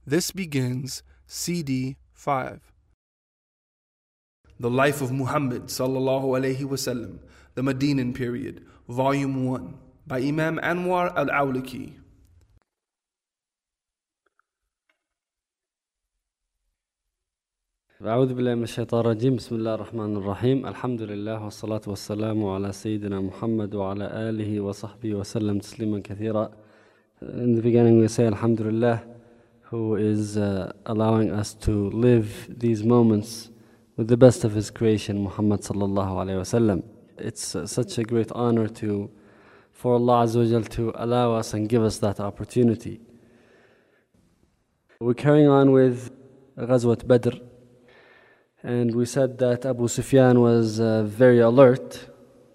This begins CD 5. The Life of Muhammad sallallahu alayhi wasallam, the Medinan Period, Volume 1, by Imam Anwar al-Awlaki. أعوذ بالله من الشيطان الرجيم بسم الله الرحمن الرحيم الحمد لله والصلاة والسلام على سيدنا محمد وعلى آله وصحبه وسلم تسليما كثيرا. In the beginning we say Alhamdulillah, who is allowing us to live these moments with the best of His creation, Muhammad sallallahu alayhi wasallam. It's such a great honor for Allah Azza wa Jal to allow us and give us that opportunity. We're carrying on with Ghazwat Badr, and we said that Abu Sufyan was very alert.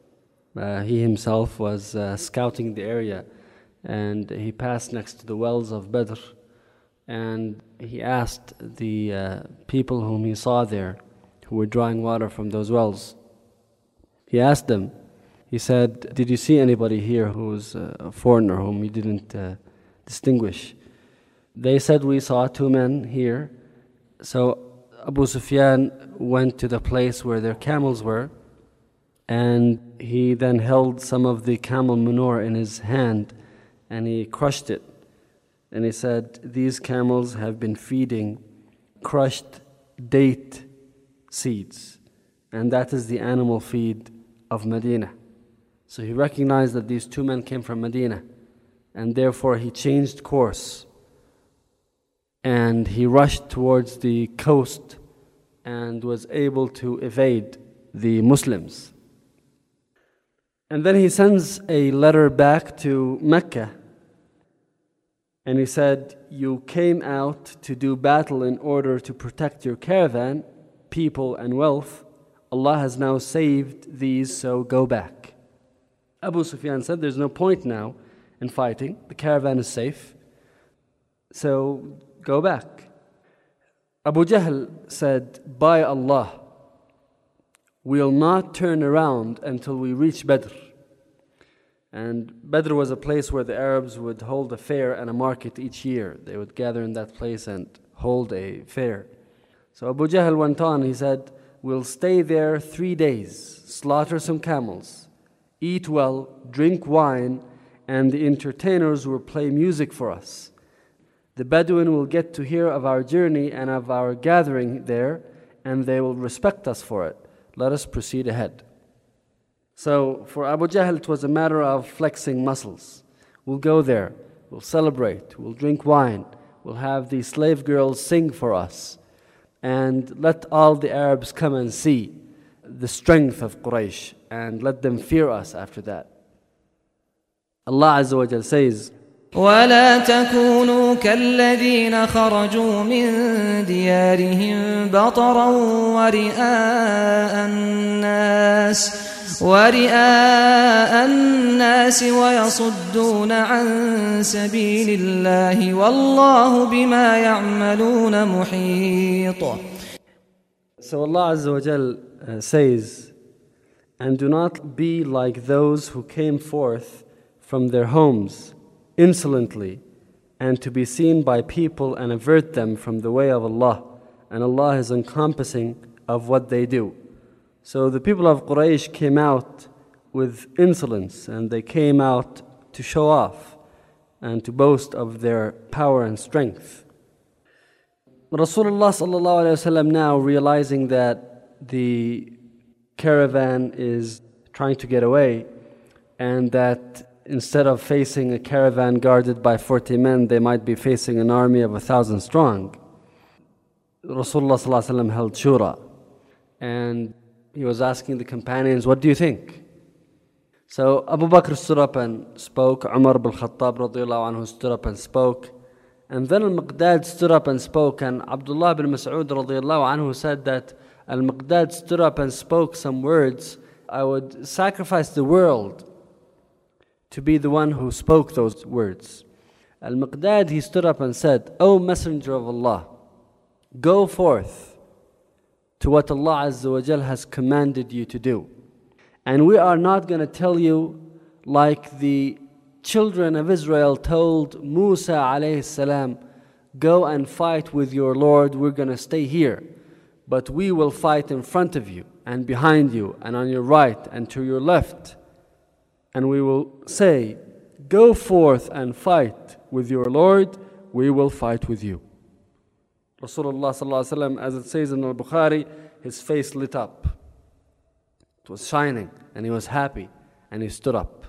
He himself was scouting the area, and he passed next to the wells of Badr, and he asked the people whom he saw there, who were drawing water from those wells. He asked them, he said, "Did you see anybody here who's a foreigner whom you didn't distinguish?" They said, "We saw two men here." So Abu Sufyan went to the place where their camels were, and he then held some of the camel manure in his hand and he crushed it. And he said, "These camels have been feeding crushed date seeds, and that is the animal feed of Medina." So he recognized that these two men came from Medina, and therefore he changed course and he rushed towards the coast and was able to evade the Muslims. And then he sends a letter back to Mecca, and he said, "You came out to do battle in order to protect your caravan, people and wealth. Allah has now saved these, so go back." Abu Sufyan said, "There's no point now in fighting. The caravan is safe, so go back." Abu Jahl said, "By Allah, we'll not turn around until we reach Badr." And Badr was a place where the Arabs would hold a fair and a market each year. They would gather in that place and hold a fair. So Abu Jahl went on, he said, "We'll stay there 3 days, slaughter some camels, eat well, drink wine, and the entertainers will play music for us. The Bedouin will get to hear of our journey and of our gathering there, and they will respect us for it. Let us proceed ahead." So for Abu Jahl, it was a matter of flexing muscles. We'll go there, we'll celebrate, we'll drink wine, we'll have the slave girls sing for us, and let all the Arabs come and see the strength of Quraysh, and let them fear us after that. Allah Azza wa Jal says, ولا تكونوا كالذين خرجوا من ديارهم بطرا ورئاء الناس ويصدون عن سبيل الله والله بما يعملون محيط. So Allah Azza wa Jal says, "And do not be like those who came forth from their homes insolently, and to be seen by people and avert them from the way of Allah, and Allah is encompassing of what they do." So the people of Quraysh came out with insolence, and they came out to show off and to boast of their power and strength. Rasulullah sallallahu alaihi wasallam, now realizing that the caravan is trying to get away, and that instead of facing a caravan guarded by 40 men, they might be facing an army of 1,000 strong, Rasulullah sallallahu alaihi wasallam held shura, and he was asking the companions, "What do you think?" So Abu Bakr stood up and spoke, Umar ibn Khattab radiyallahu anhu stood up and spoke, and then Al-Miqdad stood up and spoke, and Abdullah ibn Mas'ud radiyallahu anhu said that Al-Miqdad stood up and spoke some words, "I would sacrifice the world to be the one who spoke those words." Al-Miqdad, he stood up and said, "O Messenger of Allah, go forth to what Allah Azza wa Jal has commanded you to do. And we are not going to tell you like the children of Israel told Musa alayhi salam, go and fight with your Lord, we're going to stay here. But we will fight in front of you and behind you and on your right and to your left. And we will say, go forth and fight with your Lord, we will fight with you. Rasulullah sallallahu alaihi wasallam, as it says in al-Bukhari, his face lit up. It was shining and he was happy and he stood up.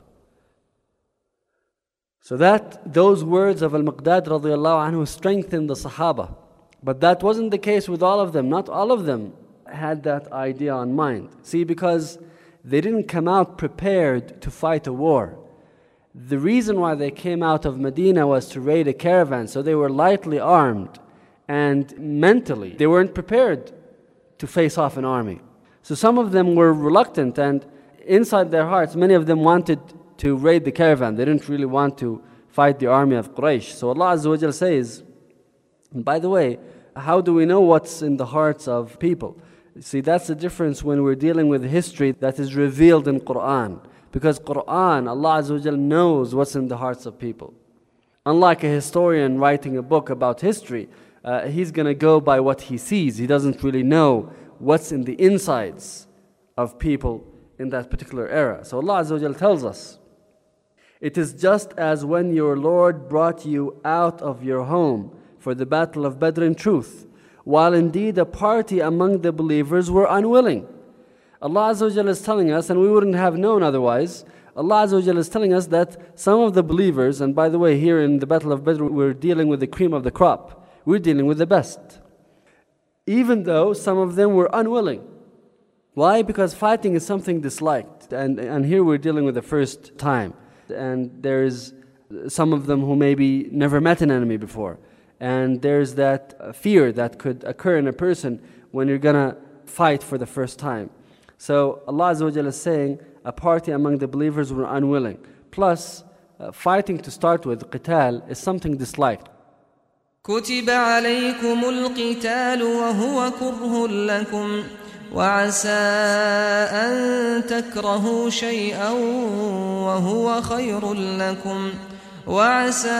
So those words of Al-Miqdad radiallahu anhu strengthened the Sahaba. But that wasn't the case with all of them. Not all of them had that idea on mind. See, because they didn't come out prepared to fight a war. The reason why they came out of Medina was to raid a caravan, so they were lightly armed. And mentally, they weren't prepared to face off an army. So some of them were reluctant, and inside their hearts, many of them wanted to raid the caravan. They didn't really want to fight the army of Quraysh. So Allah Azza wa Jal says, and by the way, how do we know what's in the hearts of people? See, that's the difference when we're dealing with history that is revealed in Quran. Because Quran, Allah Azza wa Jal knows what's in the hearts of people. Unlike a historian writing a book about history, he's going to go by what he sees. He doesn't really know what's in the insides of people in that particular era. So Allah Azza wa Jal tells us, it is just as when your Lord brought you out of your home for the battle of Badr in truth, while indeed a party among the believers were unwilling. Allah Azza wa Jal is telling us, and we wouldn't have known otherwise, Allah Azza wa Jal is telling us that some of the believers, and by the way, here in the battle of Badr, we're dealing with the cream of the crop. We're dealing with the best. Even though some of them were unwilling. Why? Because fighting is something disliked. And here we're dealing with the first time. And there's some of them who maybe never met an enemy before. And there's that fear that could occur in a person when you're going to fight for the first time. So Allah Azza wa Jalla is saying a party among the believers were unwilling. Plus, fighting to start with, qital, is something disliked. كتب عليكم القتال وهو كره لكم وعسى أن تكرهوا شيئا وهو خير لكم وعسى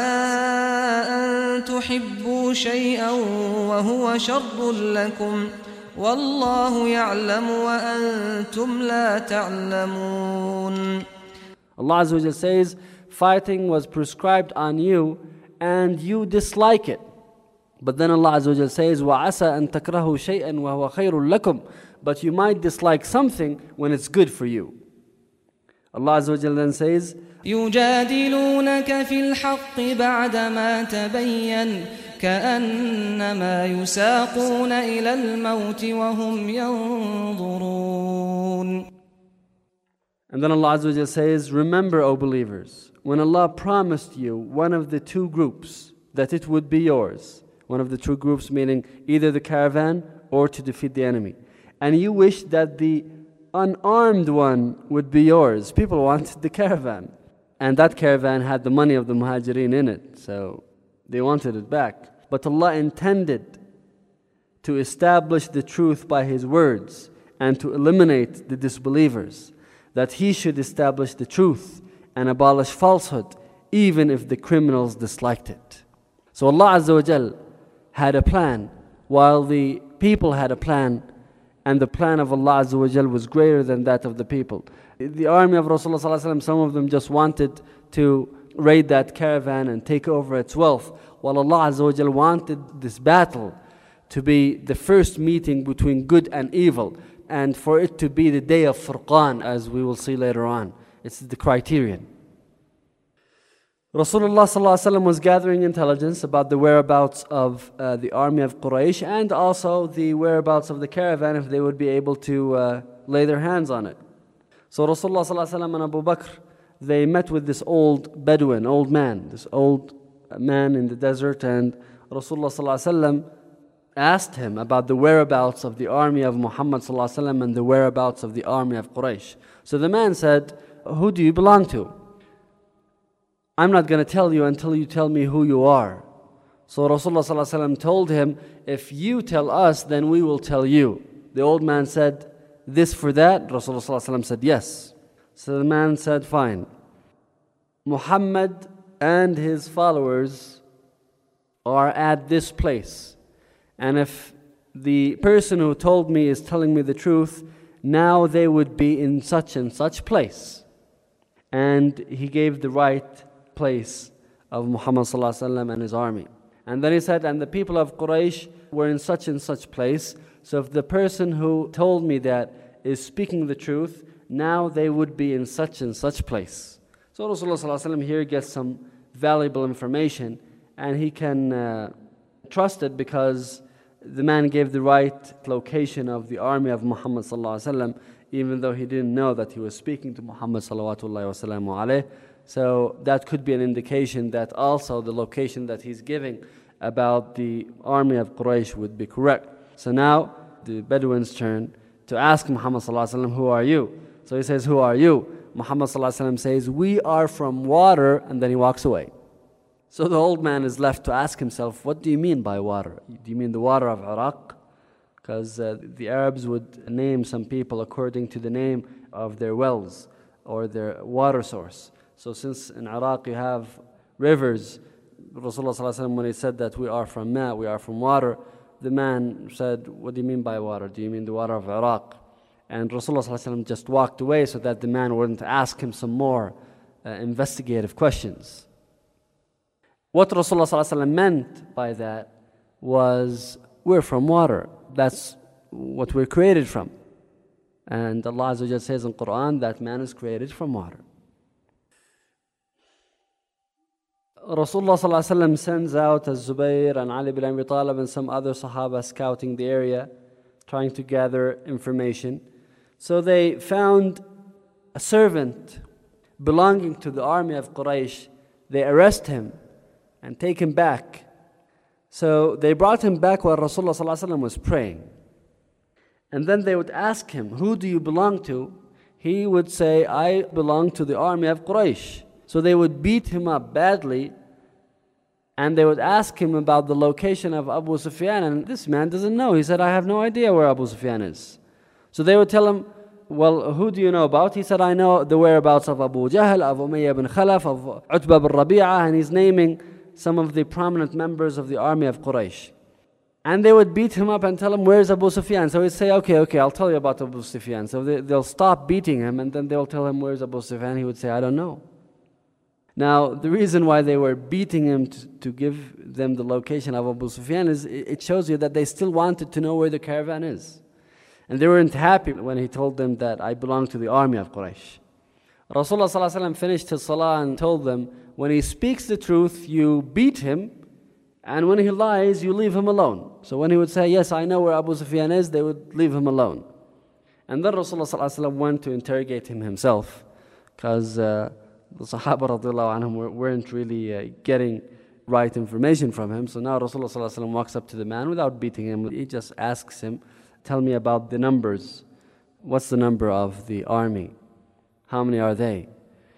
أن تحبوا شيئا وهو شر لكم والله يعلم وأنتم لا تعلمون. Allah Azza wa Jalla says, fighting was prescribed on you and you dislike it. But then Allah Azza wa Jalla says, وَعَسَىٰ أَن تَكْرَهُوا شَيْئًا وَهُوَ خَيْرٌ لَكُمْ. But you might dislike something when it's good for you. Allah Azza wa Jalla then says, يُجَادِلُونَكَ فِي الْحَقِّ بَعْدَمَا تَبَيَّنَ كَأَنَّمَا يُسَاقُونَ إِلَى الْمَوْتِ وَهُمْ يَنظُرُونَ. And then Allah Azza wa Jalla says, remember, O believers, when Allah promised you one of the two groups, that it would be yours. One of the two groups meaning either the caravan or to defeat the enemy. And you wished that the unarmed one would be yours. People wanted the caravan. And that caravan had the money of the muhajirin in it. So they wanted it back. But Allah intended to establish the truth by His words and to eliminate the disbelievers. That He should establish the truth and abolish falsehood, even if the criminals disliked it. So Allah Azza wa Jal had a plan, while the people had a plan, and the plan of Allah Azza wa Jal was greater than that of the people. The army of Rasulullah Sallallahu Alaihi Wasallam, some of them just wanted to raid that caravan and take over its wealth, while Allah Azza wa Jal wanted this battle to be the first meeting between good and evil, and for it to be the day of Furqan, as we will see later on. It's the criterion. Rasulullah ﷺ was gathering intelligence about the whereabouts of the army of Quraysh and also the whereabouts of the caravan if they would be able to lay their hands on it. So Rasulullah ﷺ and Abu Bakr, they met with this old Bedouin, old man in the desert, and Rasulullah ﷺ asked him about the whereabouts of the army of Muhammad ﷺ and the whereabouts of the army of Quraysh. So the man said, who do you belong to? I'm not going to tell you until you tell me who you are. So Rasulullah ﷺ told him, if you tell us, then we will tell you. The old man said, this for that? Rasulullah ﷺ said, yes. So the man said, fine. Muhammad and his followers are at this place. And if the person who told me is telling me the truth, now they would be in such and such place. And he gave the right place of Muhammad ﷺ and his army. And then he said, and the people of Quraysh were in such and such place. So if the person who told me that is speaking the truth, now they would be in such and such place. So Rasulullah ﷺ here gets some valuable information, and he can trust it because the man gave the right location of the army of Muhammad ﷺ, even though he didn't know that he was speaking to Muhammad ﷺ. So that could be an indication that also the location that he's giving about the army of Quraysh would be correct. So now the Bedouins turn to ask Muhammad ﷺ, who are you? So he says, who are you? Muhammad ﷺ says, we are from water, and then he walks away. So the old man is left to ask himself, what do you mean by water? Do you mean the water of Iraq? Because the Arabs would name some people according to the name of their wells or their water source. So since in Iraq you have rivers, Rasulullah ﷺ, when he said that we are from ma, we are from water, the man said, what do you mean by water? Do you mean the water of Iraq? And Rasulullah ﷺ just walked away so that the man wouldn't ask him some more investigative questions. What Rasulullah ﷺ meant by that was, we're from water. That's what we're created from. And Allah Azza wa Jalla says in Quran that man is created from water. Rasulullah ﷺ sends out Az-Zubayr and Ali bin Abi Talib and some other Sahaba scouting the area, trying to gather information. So they found a servant belonging to the army of Quraysh. They arrest him and take him back. So they brought him back while Rasulullah ﷺ was praying. And then they would ask him, who do you belong to? He would say, I belong to the army of Quraysh. So they would beat him up badly, and they would ask him about the location of Abu Sufyan, and this man doesn't know. He said, I have no idea where Abu Sufyan is. So they would tell him, well, who do you know about? He said, I know the whereabouts of Abu Jahl, of Umayyah bin Khalaf, of Utbah bin Rabi'ah, and he's naming some of the prominent members of the army of Quraysh. And they would beat him up and tell him, where's Abu Sufyan? So he'd say, okay, I'll tell you about Abu Sufyan. So they'll stop beating him, and then they'll tell him, where's Abu Sufyan? He would say, I don't know. Now, the reason why they were beating him to give them the location of Abu Sufyan is it shows you that they still wanted to know where the caravan is. And they weren't happy when he told them that I belong to the army of Quraysh. Rasulullah ﷺ finished his salah and told them, when he speaks the truth, you beat him, and when he lies, you leave him alone. So when he would say, yes, I know where Abu Sufyan is, they would leave him alone. And then Rasulullah ﷺ went to interrogate him himself, because the Sahaba radiallahu anhum weren't really getting right information from him. So now Rasulullah ﷺ walks up to the man without beating him. He just asks him, tell me about the numbers. What's the number of the army? How many are they?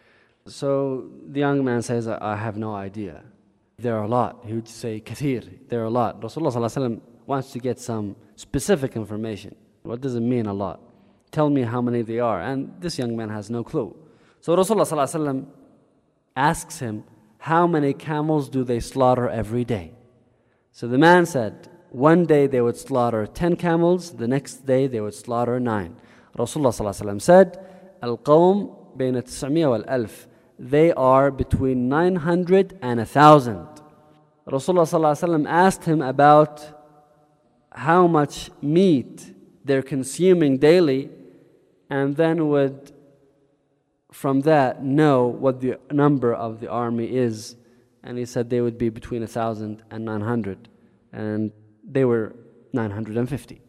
So the young man says, I have no idea. There are a lot. He would say, kathir, there are a lot. Rasulullah ﷺ wants to get some specific information. What does it mean a lot? Tell me how many they are. And this young man has no clue. So Rasulullah ﷺ asks him, how many camels do they slaughter every day? So the man said, one day they would slaughter 10 camels, the next day they would slaughter 9. Rasulullah ﷺ said, Al-Qawm bayna 900 wal-1000. They are between 900 and 1,000. Rasulullah ﷺ asked him about how much meat they're consuming daily, and then would from that know what the number of the army is. And he said they would be between 1,000 and 900, and they were 950.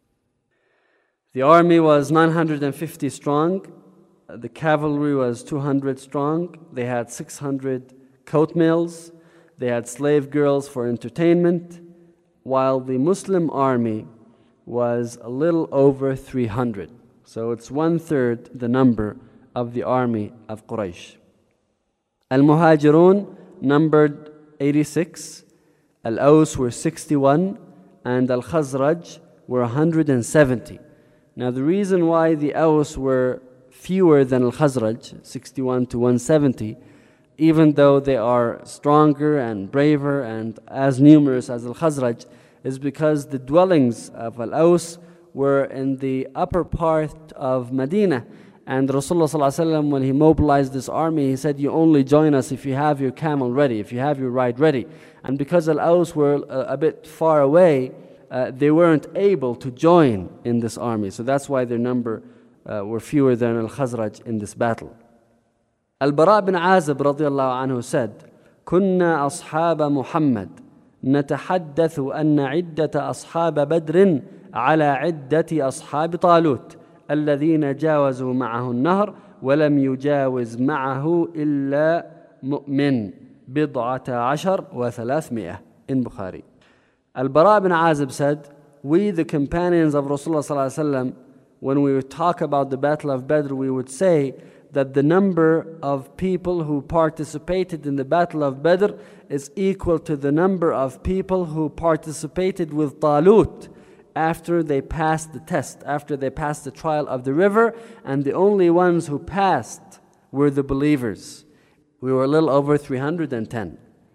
The army was 950 strong. The cavalry was 200 strong. They had 600 coat mills. They had slave girls for entertainment, while the Muslim army was a little over 300. So it's 1/3 the number of the army of Quraysh. Al-Muhajirun numbered 86, Al-Aws were 61, and Al-Khazraj were 170. Now the reason why the Aws were fewer than Al-Khazraj, 61 to 170, even though they are stronger and braver and as numerous as Al-Khazraj, is because the dwellings of Al-Aws were in the upper part of Medina. And Rasulullah ﷺ, when he mobilized this army, he said, you only join us if you have your camel ready, if you have your ride ready. And because Al-Aws were a bit far away, they weren't able to join in this army. So that's why their number were fewer than Al-Khazraj in this battle. Al-Bara bin Azib radiallahu anhu said, كنا أصحاب محمد نتحدث أن عدة أصحاب بدر على عدة أصحاب طالوت الذين جاوزوا معه النهر ولم يجاوز معه إلا مؤمن بضعة عشر وثلاثمائة in Bukhari. Al-Bara bin Azib said, we the companions of Rasulullah ﷺ, when we would talk about the Battle of Badr, we would say that the number of people who participated in the Battle of Badr is equal to the number of people who participated with Talut after they passed the test, after they passed the trial of the river, and the only ones who passed were the believers. We were a little over 310.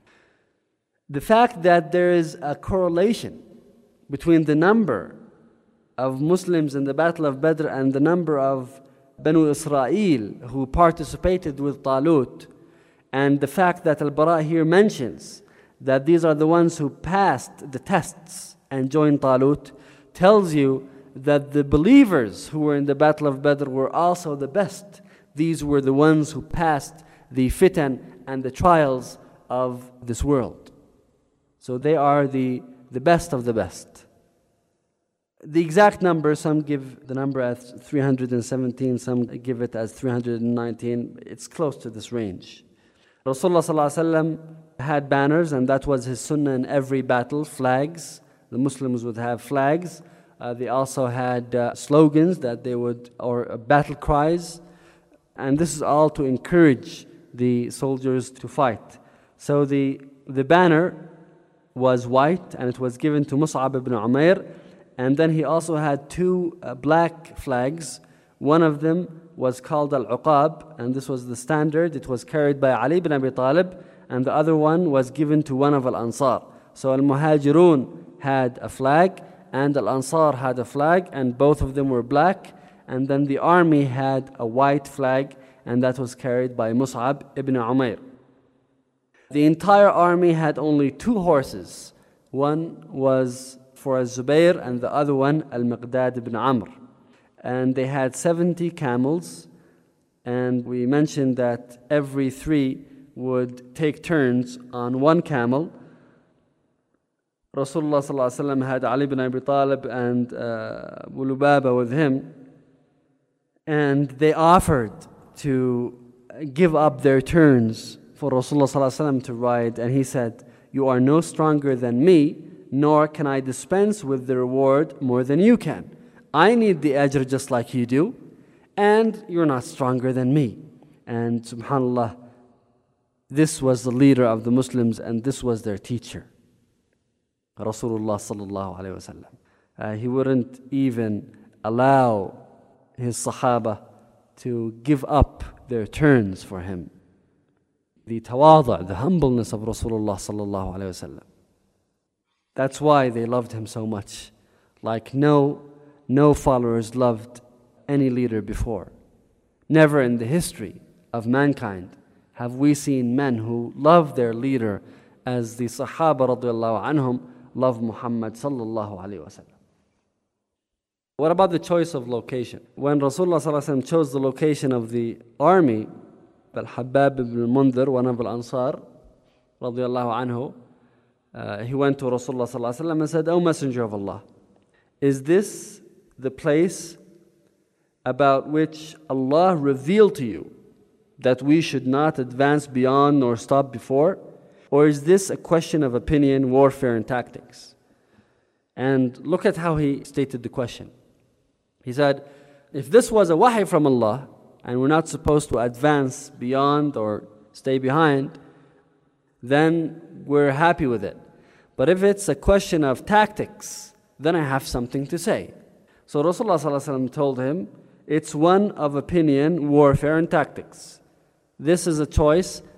The fact that there is a correlation between the number of Muslims in the Battle of Badr and the number of Banu Israel who participated with Talut, and the fact that Al-Bara here mentions that these are the ones who passed the tests and joined Talut, tells you that the believers who were in the Battle of Badr were also the best. These were the ones who passed the fitan and the trials of this world. So they are the best of the best. The exact number, some give the number as 317, some give it as 319. It's close to this range. Rasulullah ﷺ had banners, and that was his sunnah in every battle, flags. The Muslims would have flags. They also had slogans that they would, or battle cries. And this is all to encourage the soldiers to fight. So the banner was white, and it was given to Mus'ab ibn Umair. And then he also had two black flags. One of them was called Al-Uqab, and this was the standard. It was carried by Ali ibn Abi Talib, and the other one was given to one of Al-Ansar. So Al-Muhajirun had a flag, and Al-Ansar had a flag, and both of them were black. And then the army had a white flag, and that was carried by Mus'ab ibn Umair. The entire army had only two horses. One was for Zubayr, and the other one Al-Miqdad ibn Amr. And they had 70 camels, and we mentioned that every three would take turns on one camel. Rasulullah ﷺ had Ali ibn Abi Talib and Abu Lubaba with him, and they offered to give up their turns for Rasulullah ﷺ to ride, and he said, you are no stronger than me, nor can I dispense with the reward more than you can. I need the ajr just like you do, and you're not stronger than me. And subhanAllah, this was the leader of the Muslims, and this was their teacher, Rasulullah sallallahu alayhi wasallam. He wouldn't even allow his Sahaba to give up their turns for him. The tawadu', the humbleness of Rasulullah sallallahu alayhi wasallam. That's why they loved him so much. Like no followers loved any leader before. Never in the history of mankind have we seen men who love their leader as the Sahaba radiallahu anhum love Muhammad sallallahu alayhi wasallam. What about the choice of location? When Rasulullah sallallahu alayhi wasallam chose the location of the army, Al-Habbab ibn al-Mundhir, one of Al-Ansar radiallahu anhu, he went to Rasulullah sallallahu alaihi wasallam and said, O Messenger of Allah, is this the place about which Allah revealed to you that we should not advance beyond nor stop before? Or is this a question of opinion, warfare, and tactics? And look at how he stated the question. He said, if this was a wahi from Allah, and we're not supposed to advance beyond or stay behind, then we're happy with it. But if it's a question of tactics, then I have something to say. So Rasulullah ﷺ told him, it's one of opinion, warfare, and tactics. This is a choice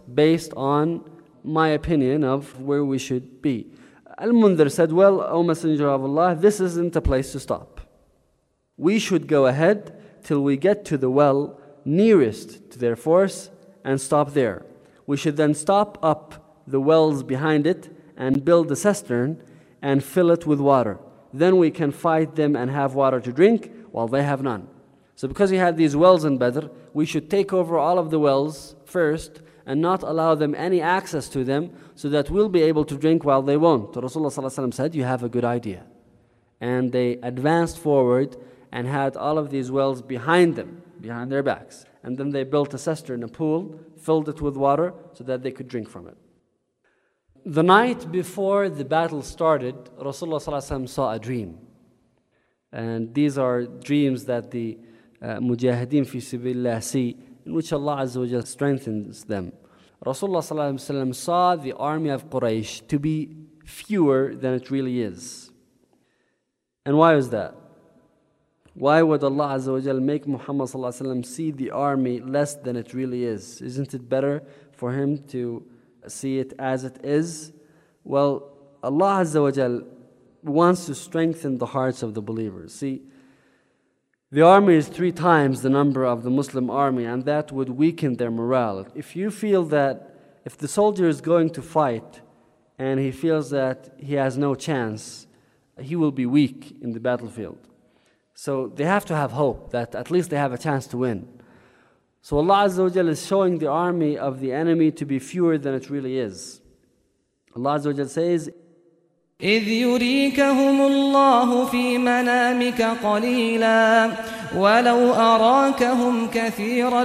based on my opinion of where we should be. Al-Mundhir said, well, O Messenger of Allah, this isn't a place to stop. We should go ahead till we get to the well nearest to their force and stop there. We should then stop up the wells behind it and build a cistern and fill it with water. Then we can fight them and have water to drink while they have none. So because we had these wells in Badr, we should take over all of the wells first and not allow them any access to them so that we'll be able to drink while they won't. Rasulullah ﷺ said, you have a good idea. And they advanced forward and had all of these wells behind them, behind their backs. And then they built a cistern, a pool, filled it with water so that they could drink from it. The night before the battle started, Rasulullah ﷺ saw a dream. And these are dreams that the Mujahideen fi Sabilillah see, in which Allah Azza wa Jal strengthens them. Rasulullah ﷺ saw the army of Quraysh to be fewer than it really is. And why was that? Why would Allah Azza wa Jal make Muhammad ﷺ see the army less than it really is? Isn't it better for him to see it as it is? Well, Allah Azza wa Jal wants to strengthen the hearts of the believers. See, the army is 3 times the number of the Muslim army, and that would weaken their morale. If you feel that if the soldier is going to fight and he feels that he has no chance, he will be weak in the battlefield. So they have to have hope that at least they have a chance to win. So Allah Azza wa Jal is showing the army of the enemy to be fewer than it really is. Allah Azza wa Jal says, إذ يريكهم الله في منامك قليلا ولو أراكهم كثيرا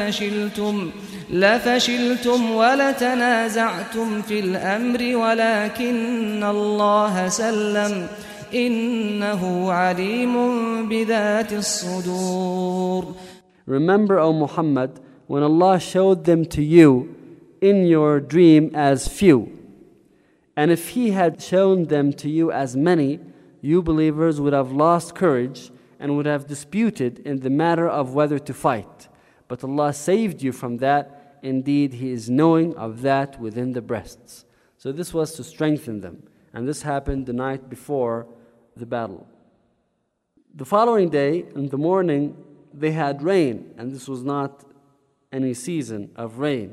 لفشلتم ولتنازعتم في الأمر ولكن الله سلم إنه عليم بذات الصدور. Remember, O Muhammad, when Allah showed them to you in your dream as few. And if He had shown them to you as many, you believers would have lost courage and would have disputed in the matter of whether to fight. But Allah saved you from that. Indeed, He is knowing of that within the breasts. So this was to strengthen them. And this happened the night before the battle. The following day, in the morning, they had rain. And this was not any season of rain.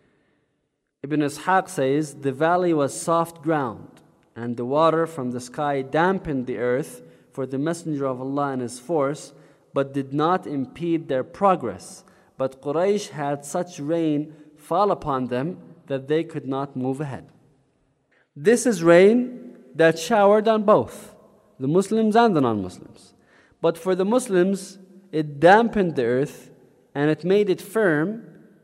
Ibn Ishaq says, the valley was soft ground, and the water from the sky dampened the earth for the Messenger of Allah and his force, but did not impede their progress. But Quraysh had such rain fall upon them that they could not move ahead. This is rain that showered on both, the Muslims and the non-Muslims. But for the Muslims, it dampened the earth and it made it firm,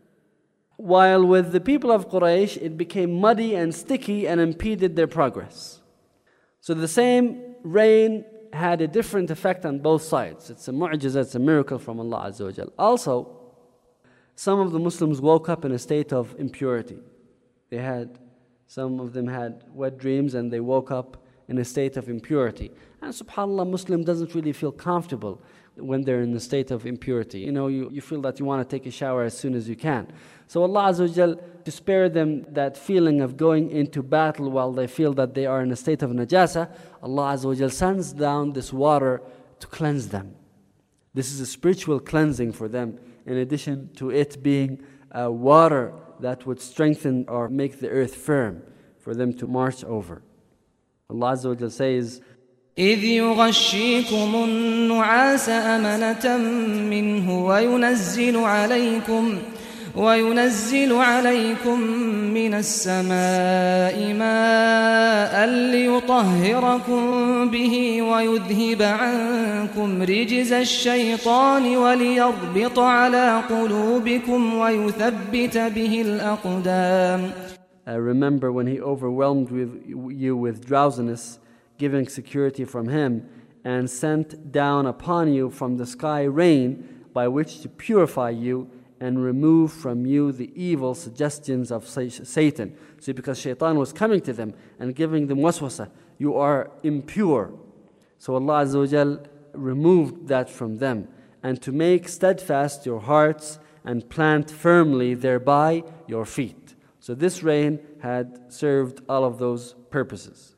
while with the people of Quraysh, it became muddy and sticky and impeded their progress. So the same rain had a different effect on both sides. It's a mu'jiza, it's a miracle from Allah Azza wa Jal. Also, some of the Muslims woke up in a state of impurity. Some of them had wet dreams and they woke up in a state of impurity. And subhanAllah, Muslim doesn't really feel comfortable when they're in a state of impurity. You feel that you want to take a shower as soon as you can. So Allah Azza wa Jal, to spare them that feeling of going into battle while they feel that they are in a state of najasa, Allah Azza wa Jal sends down this water to cleanse them. This is a spiritual cleansing for them, in addition to it being water that would strengthen or make the earth firm for them to march over. Allah Azza wa Jal says, إذ يغشيكم النعاس أمنة منه وينزل عليكم من السماء ماء ليطهركم به ويذهب عنكم رجز الشيطان وليربط على قلوبكم ويثبت به الأقدام. Remember when He overwhelmed you with drowsiness, giving security from Him, and sent down upon you from the sky rain by which to purify you and remove from you the evil suggestions of Satan. See, because Shaitan was coming to them and giving them waswasa, you are impure. So Allah Azza wa Jal removed that from them, and to make steadfast your hearts and plant firmly thereby your feet. So this rain had served all of those purposes.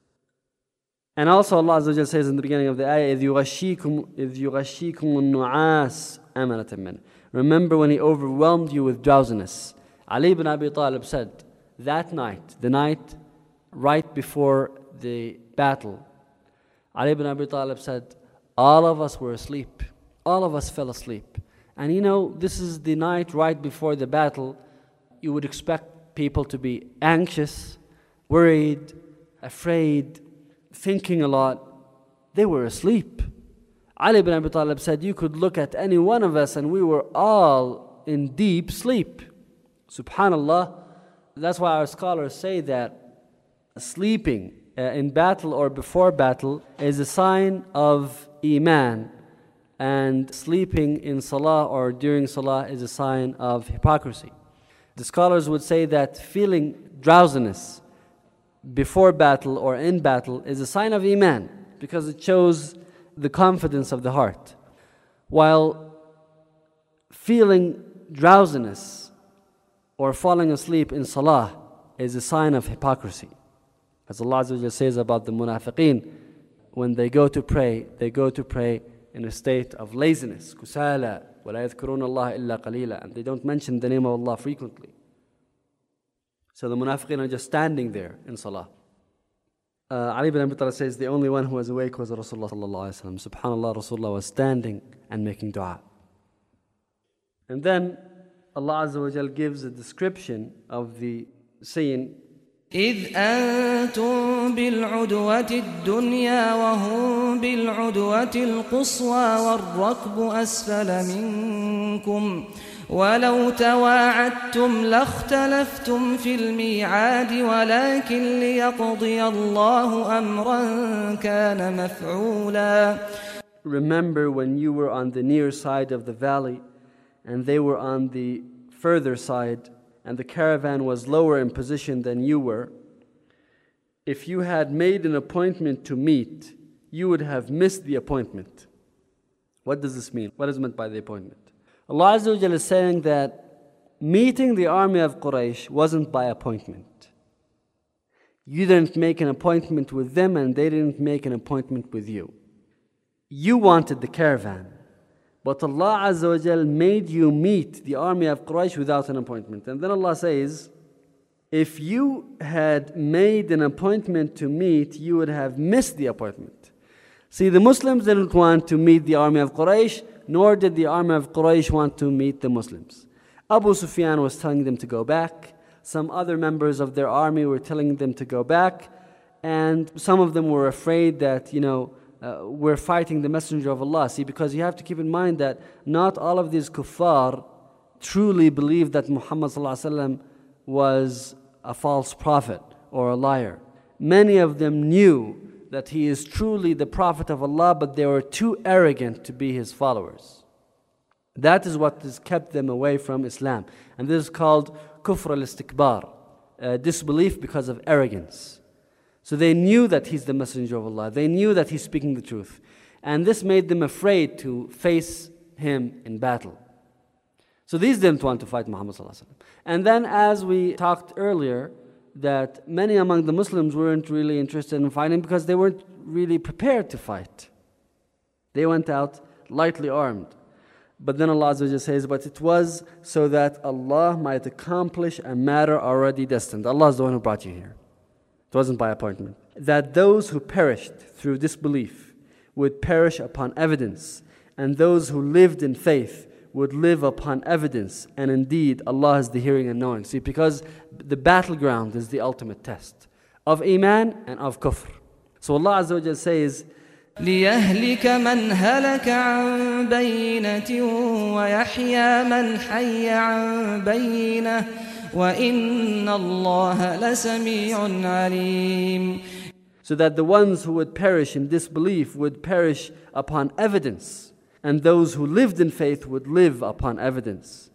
And also Allah Azza wa Jalla says in the beginning of the ayah, إِذْ يُغَشِّيكُمُ النُّعَاسِ أَمَنَةً مِّنْهُ. Remember when He overwhelmed you with drowsiness. Ali ibn Abi Talib said, that night, the night right before the battle, Ali ibn Abi Talib said, all of us were asleep. All of us fell asleep. And you know, this is the night right before the battle. You would expect people to be anxious, worried, afraid, thinking a lot. They were asleep. Ali ibn Abi Talib said, you could look at any one of us and we were all in deep sleep. Subhanallah. That's why our scholars say that sleeping in battle or before battle is a sign of Iman, and sleeping in Salah or during Salah is a sign of hypocrisy. The scholars would say that feeling drowsiness before battle or in battle is a sign of Iman, because it shows the confidence of the heart, while feeling drowsiness or falling asleep in Salah is a sign of hypocrisy. As Allah Azza wa Jalla says about the munafiqeen, when they go to pray in a state of laziness, kusala, وَلَا يَذْكُرُونَ اللَّهَ إِلَّا قَلِيلًا, and they don't mention the name of Allah frequently. So the munafiqeen are just standing there in Salah. Ali ibn Abi Talib says the only one who was awake was Rasulullah sallallahu alaihi wasallam. Subhanallah, Rasulullah was standing and making dua. And then Allah Azza wa Jal gives a description of the scene. إذ أنتم بالعدوة الدنيا وهم بالعدوة القصوى والركب أسفل منكم ولو تواعدتم لاختلفتم في الميعاد ولكن ليقضي الله أمرا كان مفعولا. Remember when you were on the near side of the valley and they were on the further side, and the caravan was lower in position than you were. If you had made an appointment to meet, you would have missed the appointment. What does this mean? What is meant by the appointment? Allah Azza wa Jalla is saying that meeting the army of Quraysh wasn't by appointment. You didn't make an appointment with them and they didn't make an appointment with you. You wanted the caravan, but Allah Azza wa Jal made you meet the army of Quraysh without an appointment. And then Allah says, if you had made an appointment to meet, you would have missed the appointment. See, the Muslims didn't want to meet the army of Quraysh, nor did the army of Quraysh want to meet the Muslims. Abu Sufyan was telling them to go back. Some other members of their army were telling them to go back. And some of them were afraid that, we're fighting the Messenger of Allah. See, because you have to keep in mind that not all of these kuffar truly believed that Muhammad ﷺ was a false prophet or a liar. Many of them knew that he is truly the prophet of Allah, but they were too arrogant to be his followers. That is what has kept them away from Islam. And this is called kufr al-istikbar, disbelief because of arrogance. So they knew that he's the messenger of Allah. They knew that he's speaking the truth. And this made them afraid to face him in battle. So these didn't want to fight Muhammad ﷺ. And then as we talked earlier, that many among the Muslims weren't really interested in fighting because they weren't really prepared to fight. They went out lightly armed. But then Allah Azza wa Jalla says, but it was so that Allah might accomplish a matter already destined. Allah is the one who brought you here. It wasn't by appointment. That those who perished through disbelief would perish upon evidence, and those who lived in faith would live upon evidence. And indeed, Allah is the hearing and knowing. See, because the battleground is the ultimate test of Iman and of Kufr. So Allah Azza wa Jalla says, لِيَهْلِكَ مَنْ هَلَكَ عَنْ بَيِّنَةٍ وَيَحْيَى مَنْ حَيَّ عَنْ بَيِّنَةٍ وَإِنَّ اللَّهَ لَسَمِيعٌ عَلِيمٌ. So that the ones who would perish in disbelief would perish upon evidence, and those who lived in faith would live upon evidence.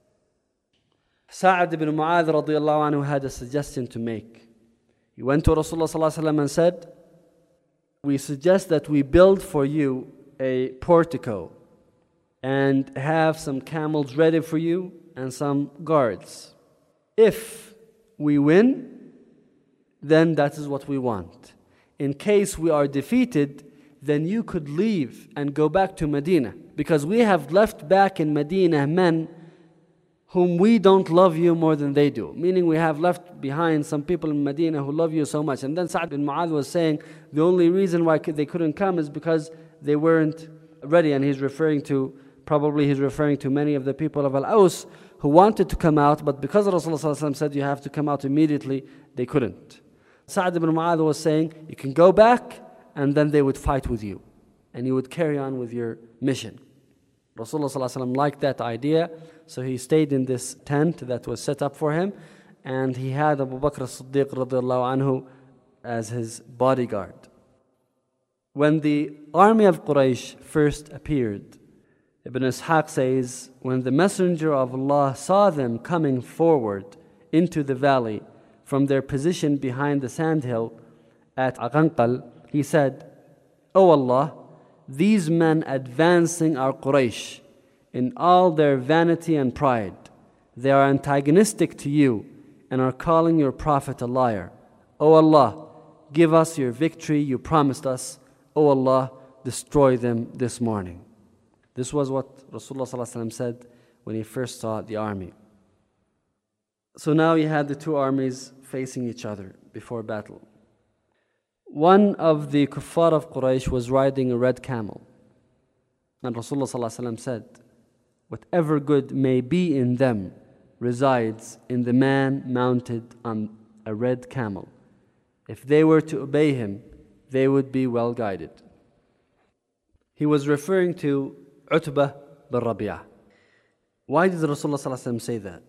Sa'ad ibn Mu'adh radiallahu anhu had a suggestion to make. He went to Rasulullah sallallahu alaihi wasallam and said, we suggest that we build for you a portico and have some camels ready for you and some guards. If we win, then that is what we want. In case we are defeated, then you could leave and go back to Medina, because we have left back in Medina men whom we don't love you more than they do. Meaning we have left behind some people in Medina who love you so much. And then Sa'd bin Mu'adh was saying the only reason why they couldn't come is because they weren't ready. And probably he's referring to many of the people of Al-Aws who wanted to come out, but because Rasulullah said you have to come out immediately, they couldn't. Sa'd bin Mu'adh was saying, you can go back, and then they would fight with you, and you would carry on with your mission. Rasulullah liked that idea, so he stayed in this tent that was set up for him, and he had Abu Bakr as-Siddiq radiallahu anhu as his bodyguard. When the army of Quraysh first appeared, Ibn Ishaq says, when the Messenger of Allah saw them coming forward into the valley from their position behind the sandhill at Aghanqal, he said, O Allah, these men advancing are Quraysh in all their vanity and pride. They are antagonistic to you and are calling your Prophet a liar. O Allah, give us your victory you promised us. O Allah, destroy them this morning. This was what Rasulullah said when he first saw the army. So now you had the two armies facing each other before battle. One of the kuffar of Quraysh was riding a red camel. And Rasulullah said, whatever good may be in them resides in the man mounted on a red camel. If they were to obey him, they would be well guided. He was referring to Utbah bin Rabi'ah. Why did Rasulullah say that?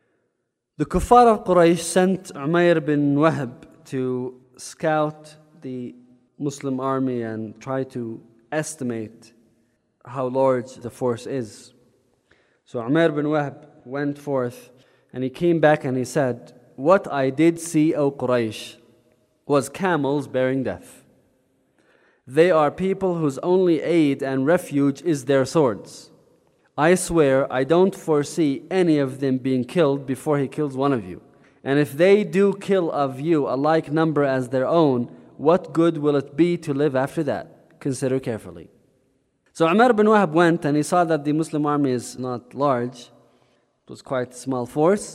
The kuffar of Quraysh sent Umayr bin Wahb to scout the Muslim army and try to estimate how large the force is. So Umayr bin Wahb went forth and he came back and he said, what I did see, O Quraysh, was camels bearing death. They are people whose only aid and refuge is their swords. I swear I don't foresee any of them being killed before he kills one of you. And if they do kill of you a like number as their own, what good will it be to live after that? Consider carefully. So Umar bin Wahb went and he saw that the Muslim army is not large. It was quite a small force.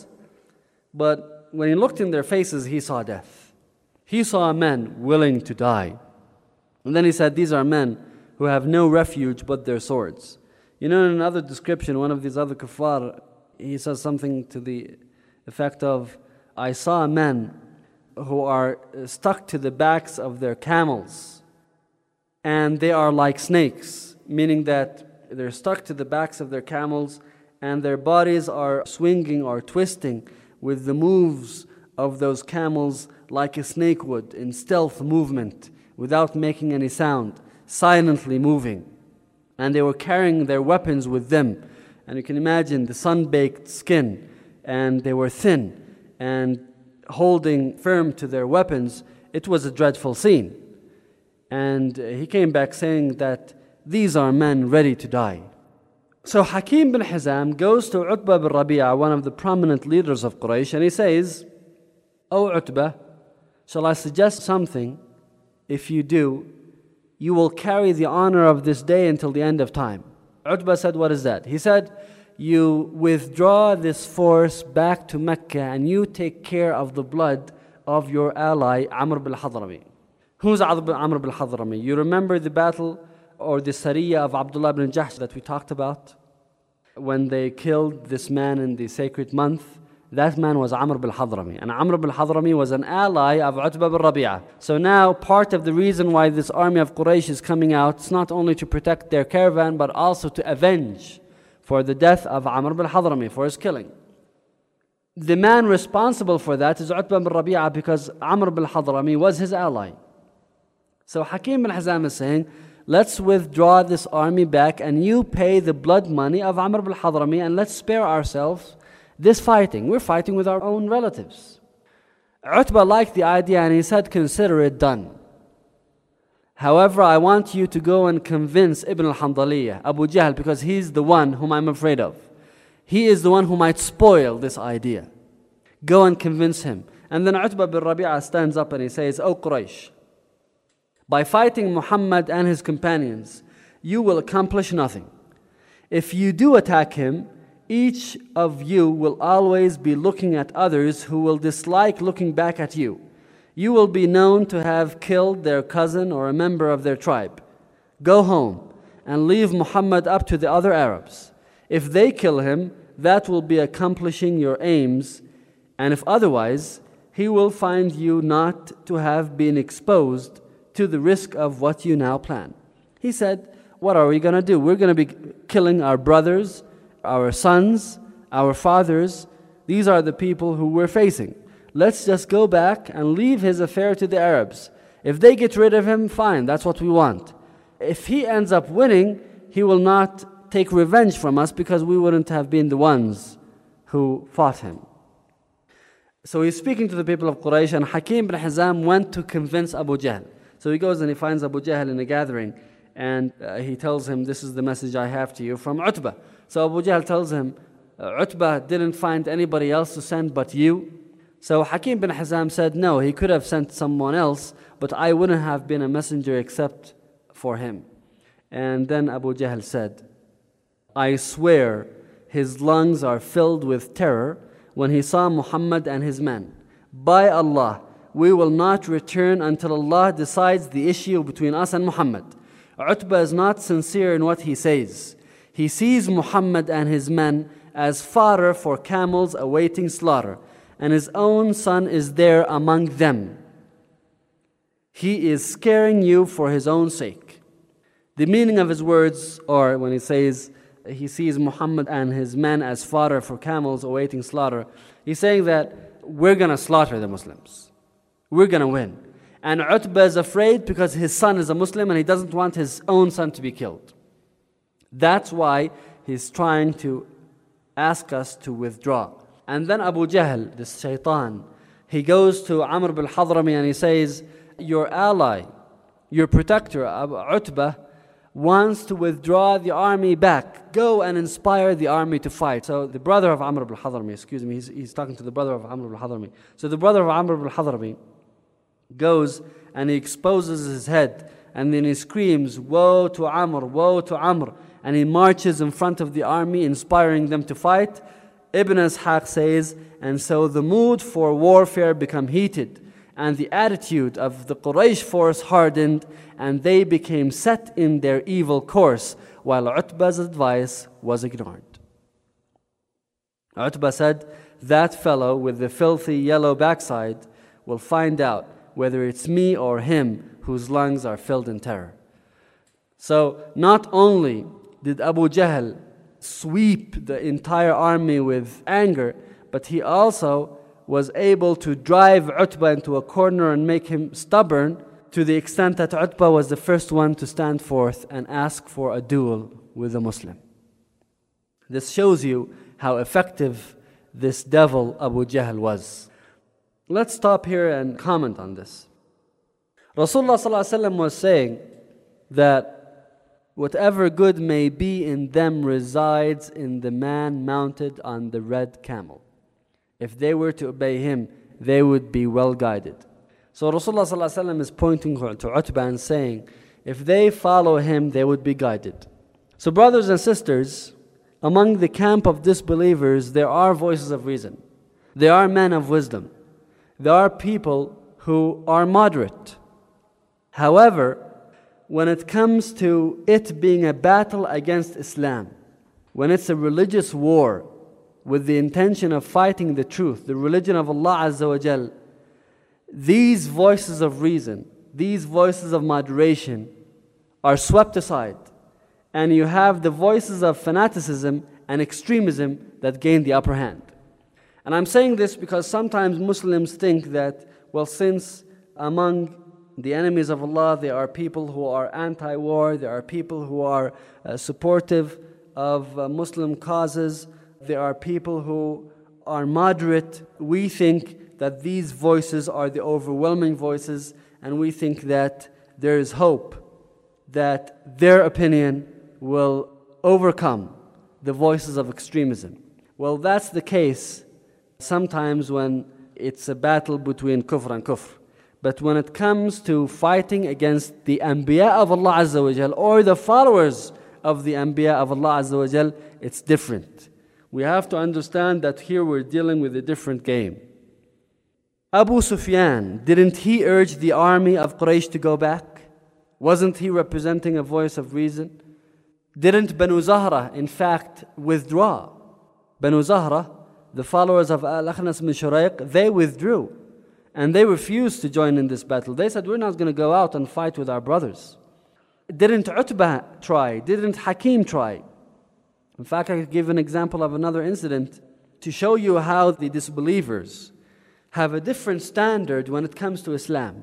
But when he looked in their faces, he saw death. He saw men willing to die. And then he said, these are men who have no refuge but their swords. You know, in another description, one of these other kuffar, he says something to the effect of, I saw men who are stuck to the backs of their camels, and they are like snakes, meaning that they're stuck to the backs of their camels, and their bodies are swinging or twisting with the moves of those camels like a snake would in stealth movement, without making any sound, silently moving. And they were carrying their weapons with them. And you can imagine the sun-baked skin, and they were thin and holding firm to their weapons. It was a dreadful scene. And he came back saying that these are men ready to die. So Hakim bin Hizam goes to Utbah bin Rabi'ah, one of the prominent leaders of Quraysh, and he says, O Utbah, shall I suggest something? If you do, you will carry the honor of this day until the end of time. Utbah said, what is that? He said, you withdraw this force back to Mecca and you take care of the blood of your ally Amr bin Hadrami. Who's Amr bin Hadrami? You remember the battle or the Sariyah of Abdullah ibn Jahsh that we talked about? When they killed this man in the sacred month, that man was Amr bin Hadrami. And Amr bin Hadrami was an ally of Utbah bin Rabi'ah. So now part of the reason why this army of Quraysh is coming out is not only to protect their caravan, but also to avenge for the death of Amr bin Hadrami, for his killing. The man responsible for that is Utbah bin Rabi'ah, because Amr bin Hadrami was his ally. So Hakim bin Hizam is saying, let's withdraw this army back and you pay the blood money of Amr bin Hadrami, and let's spare ourselves this fighting. We're fighting with our own relatives. Utbah liked the idea and he said, consider it done. However, I want you to go and convince Ibn al-Handaliyah, Abu Jahl, because he's the one whom I'm afraid of. He is the one who might spoil this idea. Go and convince him. And then Utbah bin Rabi'ah stands up and he says, O Quraysh, by fighting Muhammad and his companions, you will accomplish nothing. If you do attack him, each of you will always be looking at others who will dislike looking back at you. You will be known to have killed their cousin or a member of their tribe. Go home and leave Muhammad up to the other Arabs. If they kill him, that will be accomplishing your aims, and if otherwise, he will find you not to have been exposed to the risk of what you now plan. He said, what are we going to do? We're going to be killing our brothers, our sons, our fathers. These are the people who we're facing. Let's just go back and leave his affair to the Arabs. If they get rid of him, fine, that's what we want. If he ends up winning, he will not take revenge from us because we wouldn't have been the ones who fought him. So he's speaking to the people of Quraysh, and Hakim bin Hizam went to convince Abu Jahl. So he goes and he finds Abu Jahl in a gathering, and he tells him, this is the message I have to you from Utbah. So Abu Jahl tells him, Utbah didn't find anybody else to send but you. So Hakim bin Hizam said, no, he could have sent someone else, but I wouldn't have been a messenger except for him. And then Abu Jahl said, I swear his lungs are filled with terror when he saw Muhammad and his men. By Allah, we will not return until Allah decides the issue between us and Muhammad. Utbah is not sincere in what he says. He sees Muhammad and his men as fodder for camels awaiting slaughter, and his own son is there among them. He is scaring you for his own sake. The meaning of his words, or when he says he sees Muhammad and his men as fodder for camels awaiting slaughter, he's saying that we're going to slaughter the Muslims. We're going to win. And Utbah is afraid because his son is a Muslim and he doesn't want his own son to be killed. That's why he's trying to ask us to withdraw. And then Abu Jahl, this shaitan, he goes to Amr bin Hadrami and he says, your ally, your protector, Utbah, wants to withdraw the army back. Go and inspire the army to fight. So the brother of Amr bin Hadrami, he's talking to the brother of Amr bin Hadrami. So the brother of Amr bin Hadrami goes and he exposes his head and then he screams, woe to Amr, woe to Amr. And he marches in front of the army, inspiring them to fight. Ibn Ishaq says, and so the mood for warfare became heated, and the attitude of the Quraysh force hardened, and they became set in their evil course, while Utbah's advice was ignored. Utbah said, that fellow with the filthy yellow backside will find out whether it's me or him whose lungs are filled in terror. So not only did Abu Jahl sweep the entire army with anger, but he also was able to drive Utbah into a corner and make him stubborn to the extent that Utbah was the first one to stand forth and ask for a duel with a Muslim. This shows you how effective this devil Abu Jahl was. Let's stop here and comment on this. Rasulullah ﷺ was saying that whatever good may be in them resides in the man mounted on the red camel. If they were to obey him, they would be well guided. So Rasulullah ﷺ is pointing to Utbah and saying, if they follow him, they would be guided. So brothers and sisters, among the camp of disbelievers, there are voices of reason. There are men of wisdom. There are people who are moderate. However, when it comes to it being a battle against Islam, when it's a religious war with the intention of fighting the truth, the religion of Allah Azza wa Jal, these voices of reason, these voices of moderation are swept aside, and you have the voices of fanaticism and extremism that gain the upper hand. And I'm saying this because sometimes Muslims think that, well, since among the enemies of Allah, there are people who are anti-war, there are people who are supportive of Muslim causes, there are people who are moderate. We think that these voices are the overwhelming voices, and we think that there is hope that their opinion will overcome the voices of extremism. Well, that's the case sometimes when it's a battle between kufr and kufr. But when it comes to fighting against the Anbiya of Allah Azza wa Jal or the followers of the Anbiya of Allah Azza wa Jal, it's different. We have to understand that here we're dealing with a different game. Abu Sufyan, didn't he urge the army of Quraysh to go back? Wasn't he representing a voice of reason? Didn't Banu Zahra, in fact, withdraw? Banu Zahra, the followers of Al-Akhnas bin Shuraiq, they withdrew. And they refused to join in this battle. They said, we're not going to go out and fight with our brothers. Didn't Utbah try? Didn't Hakim try? In fact, I could give an example of another incident to show you how the disbelievers have a different standard when it comes to Islam.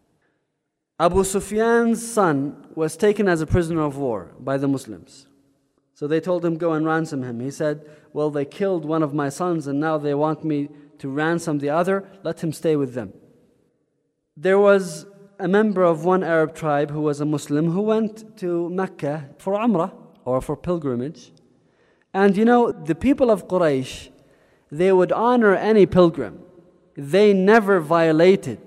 Abu Sufyan's son was taken as a prisoner of war by the Muslims. So they told him, go and ransom him. He said, well, they killed one of my sons and now they want me to ransom the other. Let him stay with them. There was a member of one Arab tribe who was a Muslim who went to Mecca for Umrah or for pilgrimage. And you know, the people of Quraysh, they would honor any pilgrim. They never violated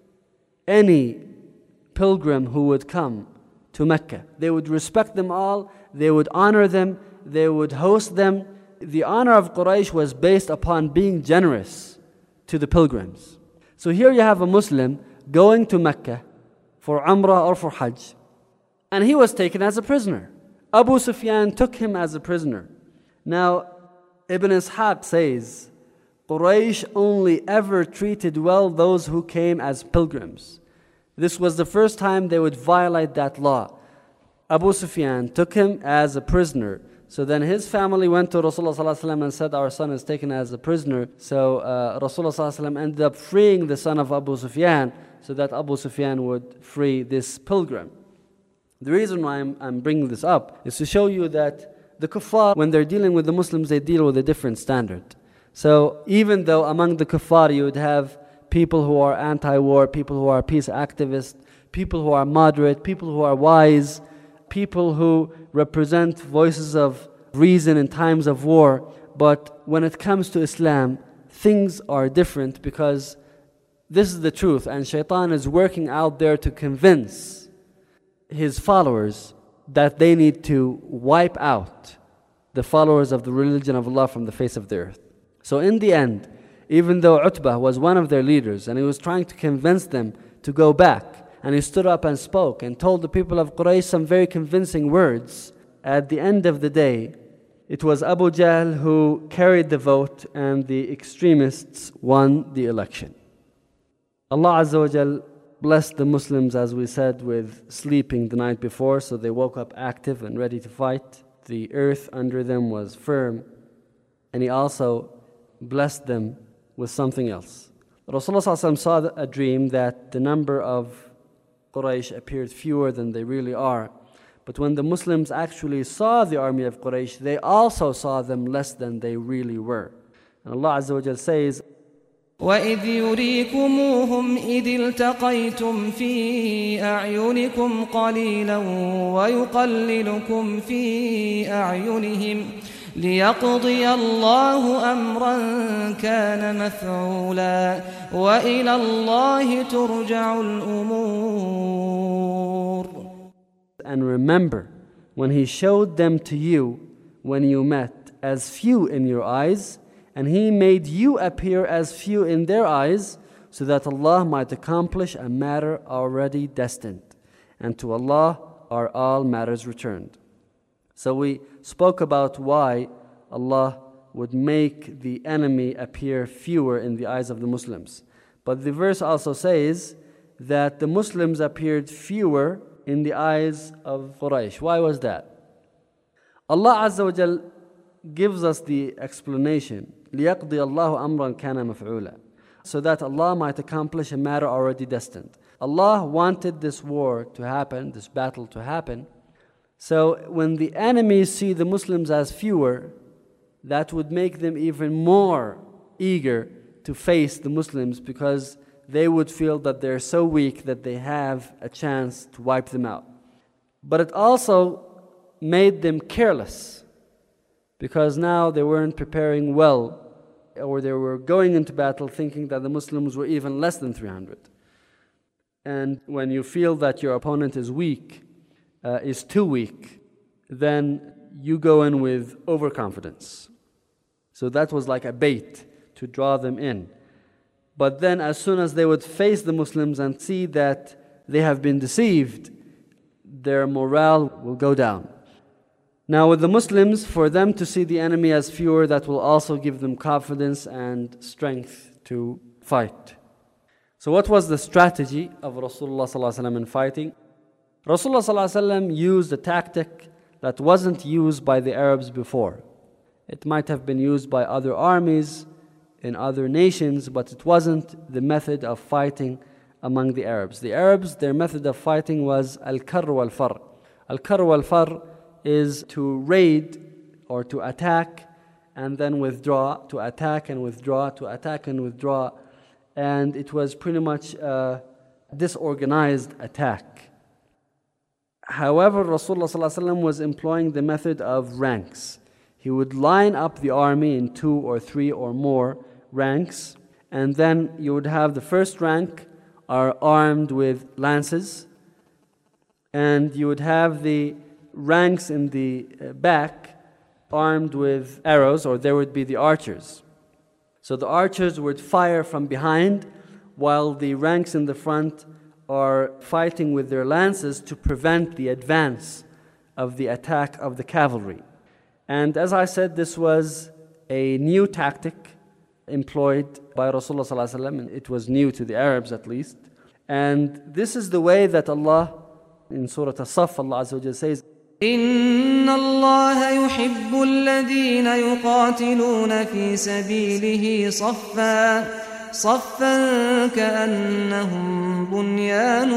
any pilgrim who would come to Mecca. They would respect them all, they would honor them, they would host them. The honor of Quraysh was based upon being generous to the pilgrims. So here you have a Muslim going to Mecca for Umrah or for Hajj, and he was taken as a prisoner. Abu Sufyan took him as a prisoner. Now, Ibn Ishaq says, Quraysh only ever treated well those who came as pilgrims. This was the first time they would violate that law. Abu Sufyan took him as a prisoner. So then his family went to Rasulullah ﷺ and said, our son is taken as a prisoner. So Rasulullah ﷺ ended up freeing the son of Abu Sufyan so that Abu Sufyan would free this pilgrim. The reason why I'm bringing this up is to show you that the kuffar, when they're dealing with the Muslims, they deal with a different standard. So even though among the kuffar you would have people who are anti-war, people who are peace activists, people who are moderate, people who are wise, people who represent voices of reason in times of war. But when it comes to Islam, things are different because this is the truth, and Shaitan is working out there to convince his followers that they need to wipe out the followers of the religion of Allah from the face of the earth. So in the end, even though Utbah was one of their leaders and he was trying to convince them to go back, and he stood up and spoke and told the people of Quraysh some very convincing words, at the end of the day, it was Abu Jahl who carried the vote and the extremists won the election. Allah Azza wa Jal blessed the Muslims, as we said, with sleeping the night before, so they woke up active and ready to fight. The earth under them was firm, and He also blessed them with something else. Rasulullah saw a dream that the number of Quraysh appeared fewer than they really are. But when the Muslims actually saw the army of Quraysh, they also saw them less than they really were. And Allah Azza wa Jal says, وَإِذْ يُرِيكُمُوهُمْ إِذِ الْتَقَيْتُمْ فِي أَعْيُنِكُمْ قَلِيلًا وَيُقَلِّلُكُمْ فِي أَعْيُنِهِمْ لِيَقْضِيَ اللَّهُ أَمْرًا كَانَ مَفْعُولًا وَإِلَى اللَّهِ تُرْجَعُ الْأُمُورُ. And remember when He showed them to you when you met as few in your eyes, and He made you appear as few in their eyes, so that Allah might accomplish a matter already destined. And to Allah are all matters returned. So we spoke about why Allah would make the enemy appear fewer in the eyes of the Muslims. But the verse also says that the Muslims appeared fewer in the eyes of Quraysh. Why was that? Allah Azza wa Jal gives us the explanation. لِيَقْضِيَ اللَّهُ أَمْرًا كَانَ مَفْعُولًا, so that Allah might accomplish a matter already destined. Allah wanted this war to happen, this battle to happen. So when the enemies see the Muslims as fewer, that would make them even more eager to face the Muslims, because they would feel that they're so weak that they have a chance to wipe them out. But it also made them careless, because now they weren't preparing well or they were going into battle thinking that the Muslims were even less than 300. And when you feel that your opponent is weak, is too weak, then you go in with overconfidence. So that was like a bait to draw them in. But then as soon as they would face the Muslims and see that they have been deceived, their morale will go down. Now with the Muslims, for them to see the enemy as fewer, that will also give them confidence and strength to fight. So what was the strategy of Rasulullah ﷺ in fighting? Rasulullah ﷺ used a tactic that wasn't used by the Arabs before. It might have been used by other armies in other nations, but it wasn't the method of fighting among the Arabs. The Arabs, their method of fighting was al-karr wal-far. Al-karr wal-far is to raid or to attack and then withdraw, to attack and withdraw, to attack and withdraw. And it was pretty much a disorganized attack. However, Rasulullah ﷺ was employing the method of ranks. He would line up the army in 2 or 3 or more ranks, and then you would have the first rank are armed with lances, and you would have the ranks in the back armed with arrows, or there would be the archers. So the archers would fire from behind, while the ranks in the front are fighting with their lances to prevent the advance of the attack of the cavalry. And as I said, this was a new tactic employed by Rasulullah ﷺ. It was new to the Arabs at least. And this is the way that Allah, in Surah As-Saff, Allah Azza wa Jalla says, إن الله يحب الذين يقاتلون في سبيله صفا كأنهم بنيان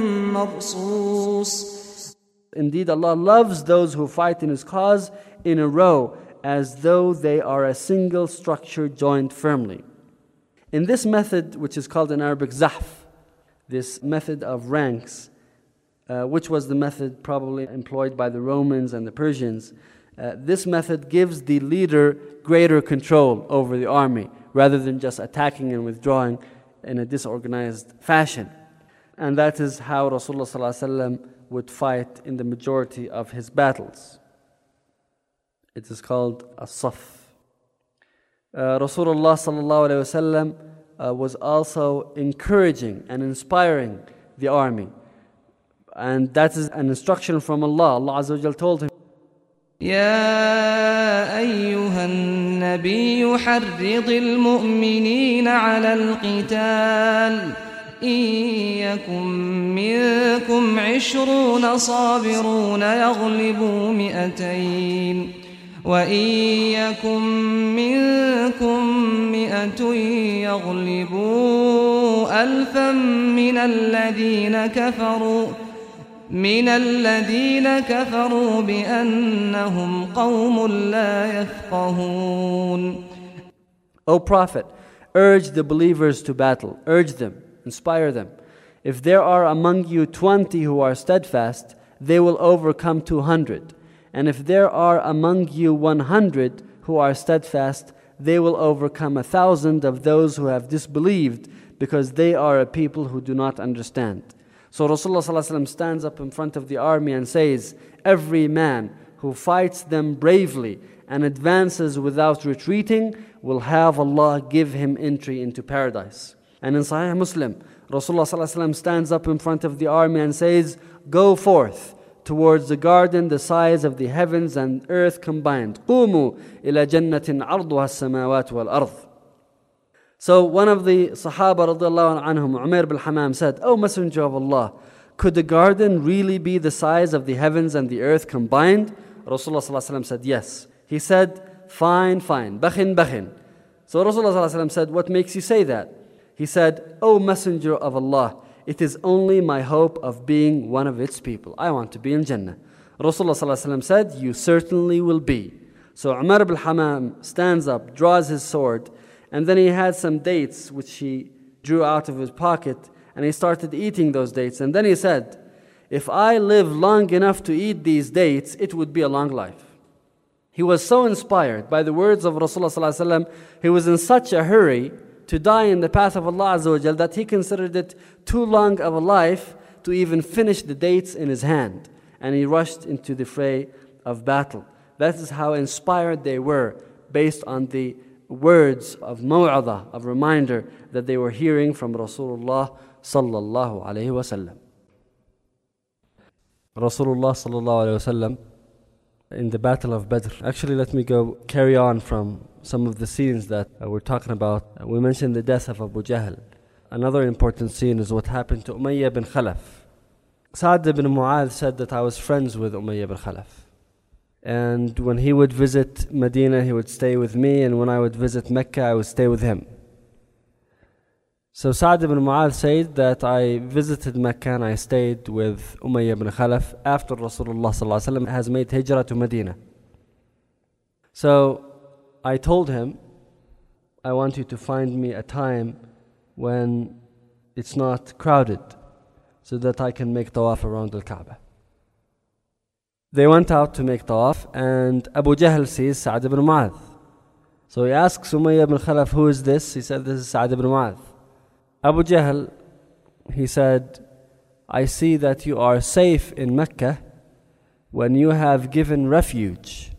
مرصوص. Indeed, Allah loves those who fight in His cause in a row, as though they are a single structure joined firmly. In this method, which is called in Arabic zahf, this method of ranks, which was the method probably employed by the Romans and the Persians, this method gives the leader greater control over the army, rather than just attacking and withdrawing in a disorganized fashion. And that is how Rasulullah ﷺ would fight in the majority of his battles. It is called as-Saff. Rasulullah ﷺ was also encouraging and inspiring the army. And that is an instruction from Allah. Allah Azza wa Jalla told him, يا أيها النبي حرض المؤمنين على القتال إن يكن منكم 20 صابرون يغلبوا 200 وإن يكن منكم 100 يغلبوا 1000 من الذين كفروا بأنهم قوم لا يفقهون. O Prophet, urge the believers to battle, urge them, inspire them. If there are among you 20 who are steadfast, they will overcome 200. And if there are among you 100 who are steadfast, they will overcome 1,000 of those who have disbelieved, because they are a people who do not understand. So Rasulullah ﷺ stands up in front of the army and says, every man who fights them bravely and advances without retreating will have Allah give him entry into paradise. And in Sahih Muslim, Rasulullah ﷺ stands up in front of the army and says, go forth towards the garden the size of the heavens and earth combined. قُومُوا إِلَى جَنَّةٍ عَرْضُهَا السَّمَاوَاتُ وَالْأَرْضِ. So one of the Sahaba radiallahu anhum, Umair bin Hamam, said, O Messenger of Allah, could the garden really be the size of the heavens and the earth combined? Rasulullah ﷺ said, yes. He said, fine, bakhin, bakhin. So Rasulullah ﷺ said, what makes you say that? He said, O Messenger of Allah, it is only my hope of being one of its people. I want to be in Jannah. Rasulullah ﷺ said, you certainly will be. So Umar bin Hamam stands up, draws his sword, and then he had some dates which he drew out of his pocket, and he started eating those dates. And then he said, if I live long enough to eat these dates, it would be a long life. He was so inspired by the words of Rasulullah ﷺ, he was in such a hurry to die in the path of Allah Azza wa Jal that he considered it too long of a life to even finish the dates in his hand. And he rushed into the fray of battle. That is how inspired they were, based on the words of maw'adha, of reminder that they were hearing from Rasulullah sallallahu alayhi wasallam. Rasulullah sallallahu alayhi wasallam in the Battle of Badr. Actually, let me carry on from some of the scenes that we're talking about. We mentioned the death of Abu Jahl. Another important scene is what happened to Umayyah ibn Khalaf. Sa'd ibn Mu'adh said that I was friends with Umayyah ibn Khalaf. And when he would visit Medina, he would stay with me, and when I would visit Mecca, I would stay with him. So Sa'd ibn Mu'adh said that I visited Mecca and I stayed with Umayyah ibn Khalaf after Rasulullah has made hijrah to Medina. So I told him, I want you to find me a time when it's not crowded so that I can make tawaf around the Kaaba. They went out to make tawaf, and Abu Jahl sees Sa'd ibn Mu'adh. So he asks Umayyah ibn Khalaf, who is this? He said, this is Sa'd ibn Mu'adh. Abu Jahl, he said, I see that you are safe in Mecca when you have given refuge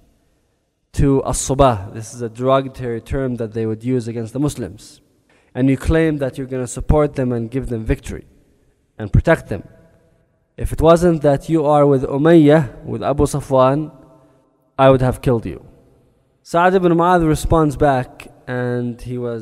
to as-subah. This is a derogatory term that they would use against the Muslims. And you claim that you're going to support them and give them victory and protect them. If it wasn't that you are with Umayyah, with Abu Safwan, I would have killed you. Sa'd ibn Mu'adh responds back, and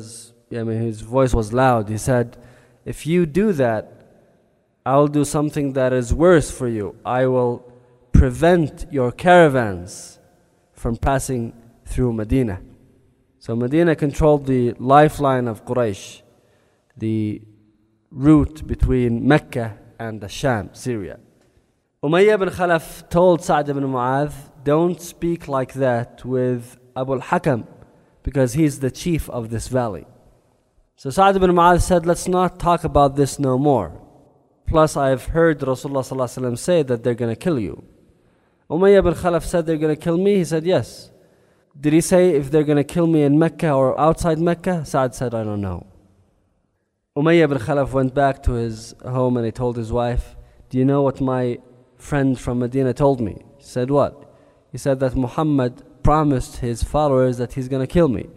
his voice was loud. He said, if you do that, I will do something that is worse for you. I will prevent your caravans from passing through Medina. So Medina controlled the lifeline of Quraysh, the route between Mecca and the Sham, Syria. Umayyah ibn Khalaf told Sa'd ibn Mu'adh, don't speak like that with Abu al-Hakam, because he's the chief of this valley. So Sa'd ibn Mu'adh said, let's not talk about this no more. Plus I've heard Rasulullah say that they're going to kill you. Umayyah ibn Khalaf said, they're going to kill me? He said, yes. Did he say if they're going to kill me in Mecca or outside Mecca? Sa'd said, I don't know. Umayyah ibn Khalaf went back to his home and he told his wife, do you know what my friend from Medina told me? She said, what? He said that Muhammad promised his followers that he's going to kill me.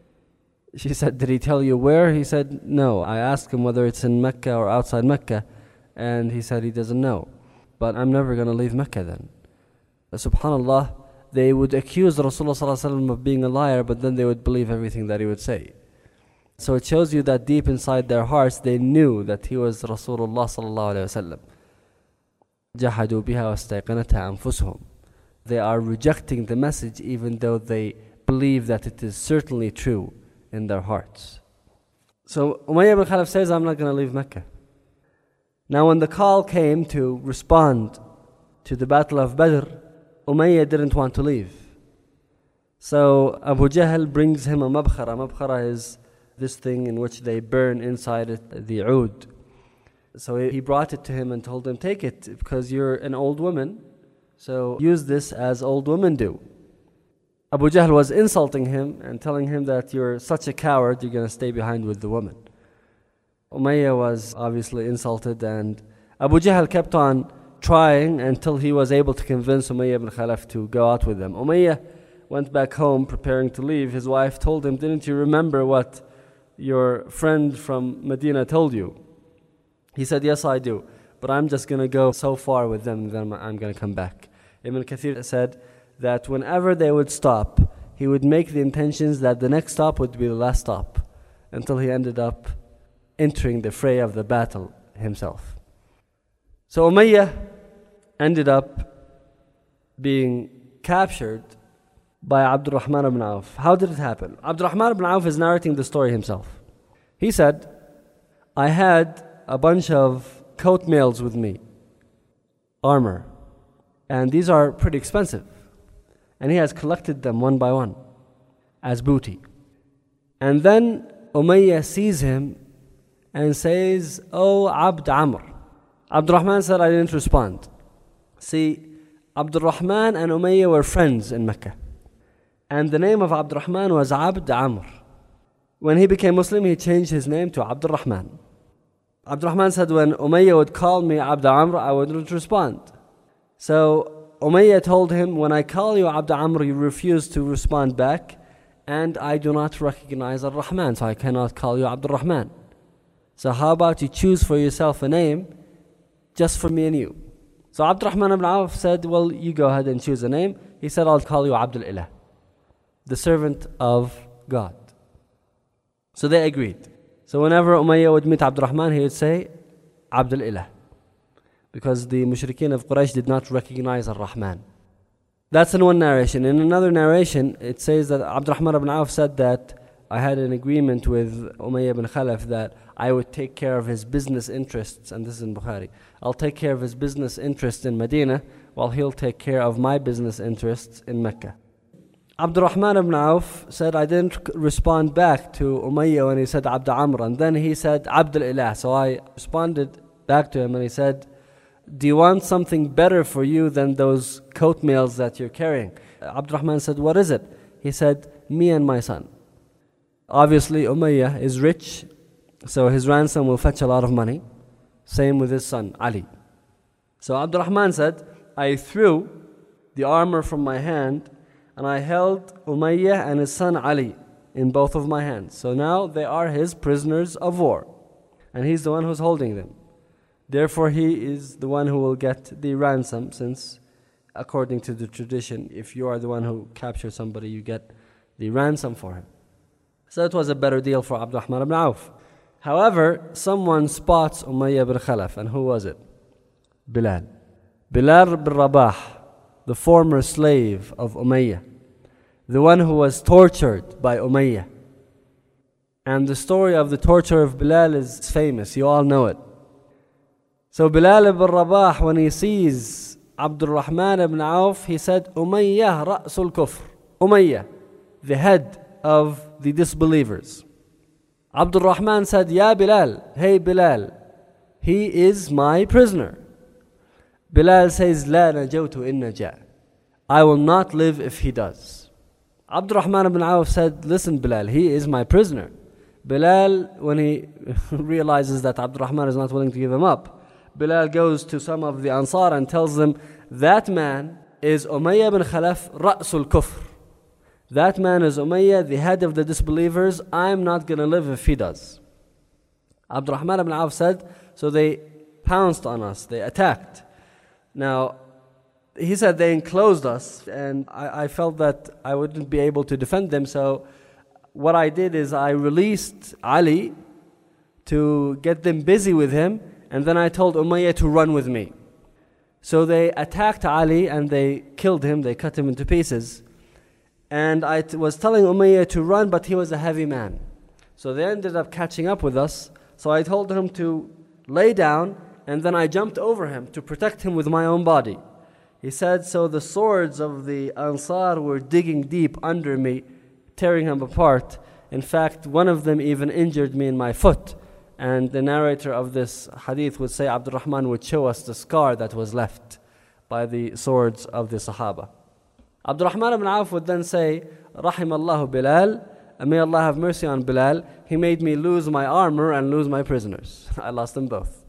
She said, did he tell you where? He said, no. I asked him whether it's in Mecca or outside Mecca, and he said he doesn't know. But I'm never going to leave Mecca then. SubhanAllah, they would accuse Rasulullah of being a liar, but then they would believe everything that he would say. So it shows you that deep inside their hearts, they knew that he was Rasulullah sallallahu alayhi wa sallam. جَحَدُوا بِهَا وَاسْتَيْقَنَتْهَا أَنفُسُهُم. They are rejecting the message even though they believe that it is certainly true in their hearts. So Umayyah ibn Khalaf says, I'm not going to leave Mecca. Now when the call came to respond to the Battle of Badr, Umayyah didn't want to leave. So Abu Jahl brings him a mabkhara. Mabkhara is this thing in which they burn inside it the oud. So he brought it to him and told him, take it because you're an old woman, so use this as old women do. Abu Jahl was insulting him and telling him that you're such a coward, you're going to stay behind with the woman. Umayyah was obviously insulted, and Abu Jahl kept on trying until he was able to convince Umayyah ibn Khalaf to go out with them. Umayyah went back home preparing to leave. His wife told him, didn't you remember what your friend from Medina told you? He said, yes, I do, but I'm just going to go so far with them, then I'm going to come back. Ibn Kathir said that whenever they would stop, he would make the intentions that the next stop would be the last stop, until he ended up entering the fray of the battle himself. So Umayyah ended up being captured by Abdurrahman ibn Auf. How did it happen? Abdurrahman ibn Auf is narrating the story himself. He said, I had a bunch of coat mails with me, armor, and these are pretty expensive. And he has collected them one by one as booty. And then Umayyah sees him and says, Oh, Abd Amr. Abdurrahman said, I didn't respond. See, Abdurrahman and Umayyah were friends in Mecca. And the name of Abdurrahman was Abd Amr. When he became Muslim, he changed his name to Abdurrahman. Abdurrahman said, when Umayyah would call me Abd Amr, I wouldn't respond. So Umayyah told him, when I call you Abd Amr, you refuse to respond back, and I do not recognize Ar-Rahman, so I cannot call you Abdurrahman. So how about you choose for yourself a name just for me and you? So Abdurrahman ibn Auf said, well, you go ahead and choose a name. He said, I'll call you Abdul Ilah, the servant of God. So they agreed. So whenever Umayyah would meet Abdurrahman, he would say, Abdul Ilah, because the mushrikeen of Quraysh did not recognize Ar-Rahman. That's in one narration. In another narration, it says that Abdurrahman ibn Auf said that I had an agreement with Umayyah ibn Khalaf that I would take care of his business interests, and this is in Bukhari. I'll take care of his business interests in Medina, while he'll take care of my business interests in Mecca. Abdurrahman ibn Auf said, I didn't respond back to Umayyah when he said Abd Amr, and then he said Abdul Ilah. So I responded back to him and he said, do you want something better for you than those coat mails that you're carrying? Abdurrahman said, what is it? He said, me and my son. Obviously Umayyah is rich, so his ransom will fetch a lot of money. Same with his son, Ali. So Abdurrahman said, I threw the armor from my hand and I held Umayyah and his son Ali in both of my hands. So now they are his prisoners of war, and he's the one who's holding them. Therefore he is the one who will get the ransom, since according to the tradition, if you are the one who captures somebody, you get the ransom for him. So it was a better deal for Abdurrahman ibn Auf. However, someone spots Umayyah ibn Khalaf, and who was it? Bilal. Bilal ibn Rabah, the former slave of Umayyah, the one who was tortured by Umayyah. And the story of the torture of Bilal is famous, you all know it. So Bilal ibn Rabah, when he sees Abdurrahman ibn Auf, he said, Umayyah ra'sul kufr. Umayyah, the head of the disbelievers. Abdurrahman said, Ya Bilal, hey Bilal, he is my prisoner. Bilal says, La najawtu in naja. I will not live if he does. Abdurrahman ibn Auf said, listen Bilal, he is my prisoner. Bilal, when he realizes that Abdurrahman is not willing to give him up, Bilal goes to some of the Ansar and tells them, that man is Umayyah ibn Khalaf ra'sul kufr. That man is Umayyah, the head of the disbelievers. I'm not going to live if he does. Abdurrahman ibn Auf said, so they pounced on us, they attacked. Now, he said they enclosed us, and I felt that I wouldn't be able to defend them, so what I did is I released Ali to get them busy with him, and then I told Umayyah to run with me. So they attacked Ali and they killed him, they cut him into pieces. And I was telling Umayyah to run, but he was a heavy man. So they ended up catching up with us. So I told him to lay down, and then I jumped over him to protect him with my own body. He said, so the swords of the Ansar were digging deep under me, tearing him apart. In fact, one of them even injured me in my foot. And the narrator of this hadith would say Abdurrahman would show us the scar that was left by the swords of the Sahaba. Abdurrahman ibn Auf would then say, Rahimallahu Bilal, and may Allah have mercy on Bilal. He made me lose my armor and lose my prisoners. I lost them both.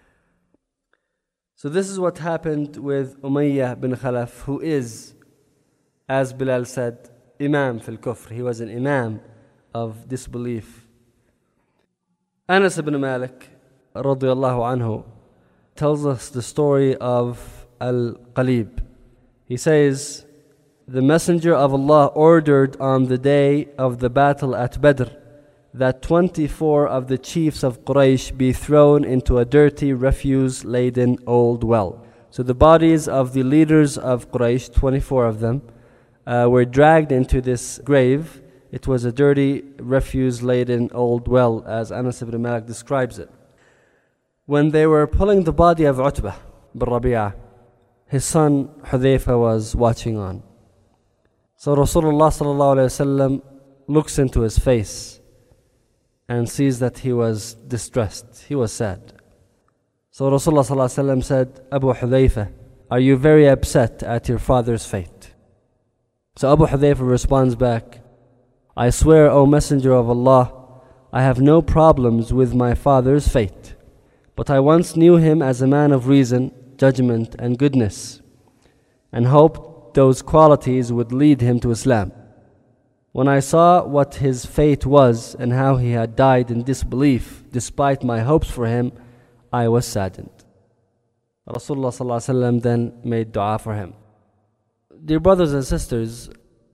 So this is what happened with Umayyah bin Khalaf, who is, as Bilal said, Imam fil Kufr. He was an Imam of disbelief. Anas ibn Malik radiyallahu anhu tells us the story of Al-Qalib. He says, the Messenger of Allah ordered on the day of the battle at Badr that 24 of the chiefs of Quraysh be thrown into a dirty, refuse-laden old well. So the bodies of the leaders of Quraysh, 24 of them, were dragged into this grave. It was a dirty, refuse-laden old well, as Anas ibn Malik describes it. When they were pulling the body of Utbah bin Rabi'ah, his son Hudhayfa was watching on. So Rasulullah sallallahu alayhi wasallam looks into his face and sees that he was distressed, he was sad. So Rasulullah sallallahu alayhi wasallam said, Abu Hudhayfa, are you very upset at your father's fate? So Abu Hudhayfa responds back, I swear, O Messenger of Allah, I have no problems with my father's fate, but I once knew him as a man of reason, judgment and goodness, and hoped those qualities would lead him to Islam. When I saw what his fate was and how he had died in disbelief despite my hopes for him, I was saddened. Rasulullah ﷺ then made dua for him. Dear brothers and sisters,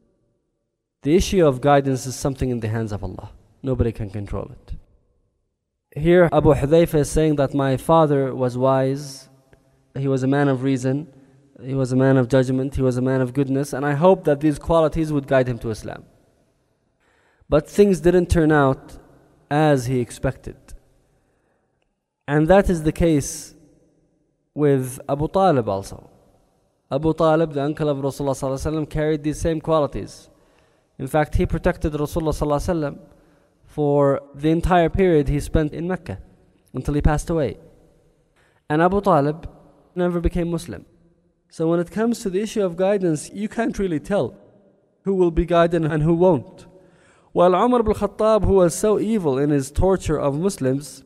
the issue of guidance is something in the hands of Allah. Nobody can control it. Here Abu Hudhayfa is saying that my father was wise, he was a man of reason, he was a man of judgment, he was a man of goodness, and I hope that these qualities would guide him to Islam. But things didn't turn out as he expected. And that is the case with Abu Talib also. Abu Talib, the uncle of Rasulullah ﷺ, carried these same qualities. In fact, he protected Rasulullah ﷺ for the entire period he spent in Mecca until he passed away. And Abu Talib never became Muslim. So when it comes to the issue of guidance, you can't really tell who will be guided and who won't. While Umar ibn Khattab, who was so evil in his torture of Muslims,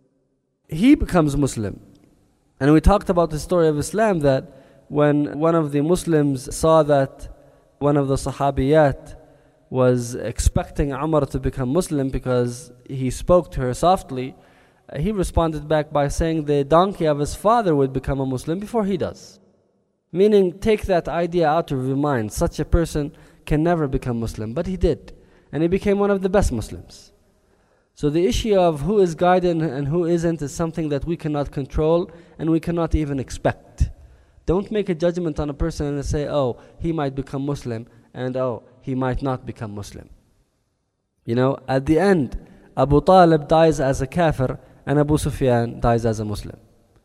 he becomes Muslim. And we talked about the story of Islam, that when one of the Muslims saw that one of the Sahabiyat was expecting Umar to become Muslim because he spoke to her softly, he responded back by saying the donkey of his father would become a Muslim before he does. Meaning, take that idea out of your mind. Such a person can never become Muslim, but he did. And he became one of the best Muslims. So the issue of who is guided and who isn't is something that we cannot control and we cannot even expect. Don't make a judgment on a person and say, oh, he might become Muslim, and oh, he might not become Muslim. You know, at the end, Abu Talib dies as a kafir and Abu Sufyan dies as a Muslim.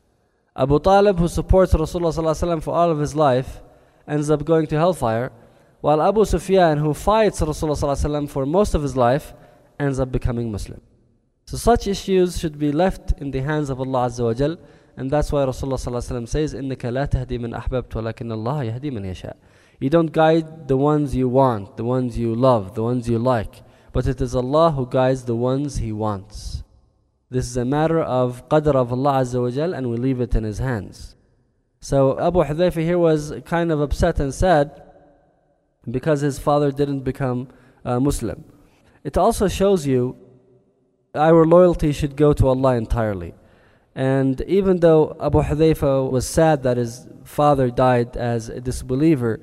Abu Talib, who supports Rasulullah ﷺ for all of his life, ends up going to hellfire, while Abu Sufyan, who fights Rasulullah ﷺ for most of his life, ends up becoming Muslim. So such issues should be left in the hands of Allah Azza wa Jal, and that's why Rasulullah ﷺ says, إِنَّكَ لَا تَهْدِي مِنْ أَحْبَبْتَ وَلَكِنَّ اللَّهَ يَهْدِي مَنْ يَشَاءُ. You don't guide the ones you want, the ones you love, the ones you like, but it is Allah who guides the ones He wants. This is a matter of qadr of Allah Azza wa Jal, and we leave it in His hands. So Abu Hudhayfa here was kind of upset and sad because his father didn't become Muslim. It also shows you our loyalty should go to Allah entirely. And even though Abu Hudhayfa was sad that his father died as a disbeliever,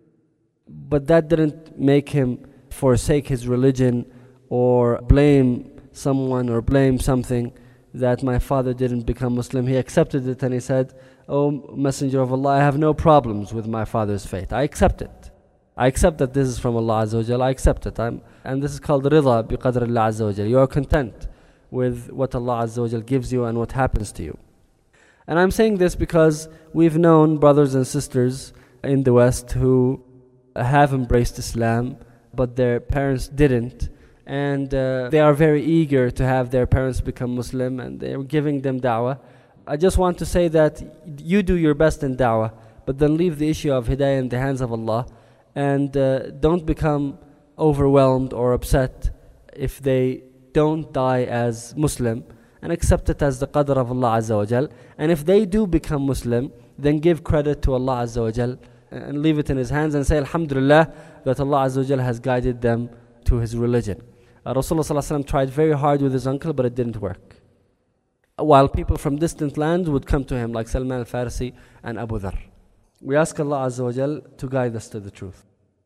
but that didn't make him forsake his religion or blame someone or blame something that my father didn't become Muslim. He accepted it and he said, "Oh Messenger of Allah, I have no problems with my father's fate. I accept it. I accept that this is from Allah Azza wa Jal. I accept it. And this is called rida bi qadr Allah Azza wa Jal. You are content with what Allah Azza wa Jal gives you and what happens to you." And I'm saying this because we've known brothers and sisters in the West who have embraced Islam, but their parents didn't. And they are very eager to have their parents become Muslim, and they're giving them da'wah. I just want to say that you do your best in da'wah, but then leave the issue of hidayah in the hands of Allah, and don't become overwhelmed or upset if they don't die as Muslim, and accept it as the qadr of Allah Azza wa Jal. And if they do become Muslim, then give credit to Allah Azza wa Jal and leave it in His hands and say Alhamdulillah that Allah Azza wa Jal has guided them to His religion. Rasulullah ﷺ tried very hard with his uncle, but it didn't work. While people from distant lands would come to him, like Salman al-Farisi and Abu Dharr. We ask Allah Azza wa Jal to guide us to the truth.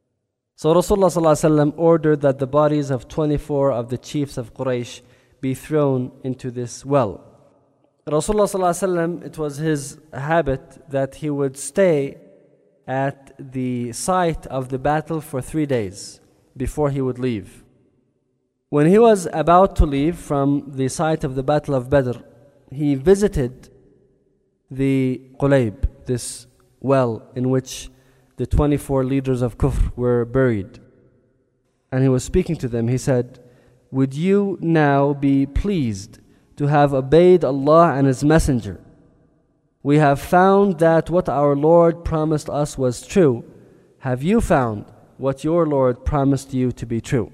So Rasulullah ﷺ ordered that the bodies of 24 of the chiefs of Quraysh be thrown into this well. Rasulullah ﷺ, it was his habit that he would stay at the site of the battle for 3 days before he would leave. When he was about to leave from the site of the Battle of Badr, he visited the Qulayb, this well in which the 24 leaders of Kufr were buried. And he was speaking to them. He said, "Would you now be pleased to have obeyed Allah and His Messenger? We have found that what our Lord promised us was true. Have you found what your Lord promised you to be true.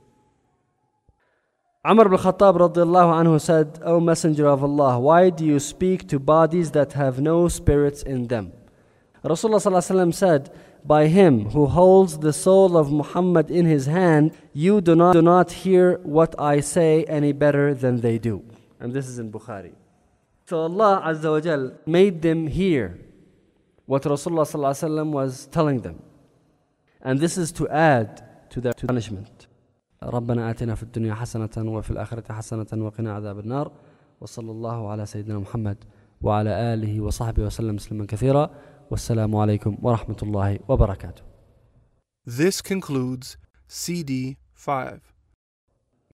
Umar ibn Khattab radiallahu anhu said, O Messenger of Allah, why do you speak to bodies that have no spirits in them? Rasulullah sallallahu alaihi wasallam said, by him who holds the soul of Muhammad in his hand, you do not hear what I say any better than they do. And this is in Bukhari. So Allah Azza wa Jal made them hear what Rasulullah sallallahu alaihi wasallam was telling them. And this is to add to their punishment. ربنا آتنا في الدنيا حسنة وفي الآخرة حسنة وقنا عذاب النار وصلى الله على سيدنا محمد وعلى آله وصحبه وسلم تسليما كثيرا والسلام عليكم ورحمة الله وبركاته. This concludes CD 5.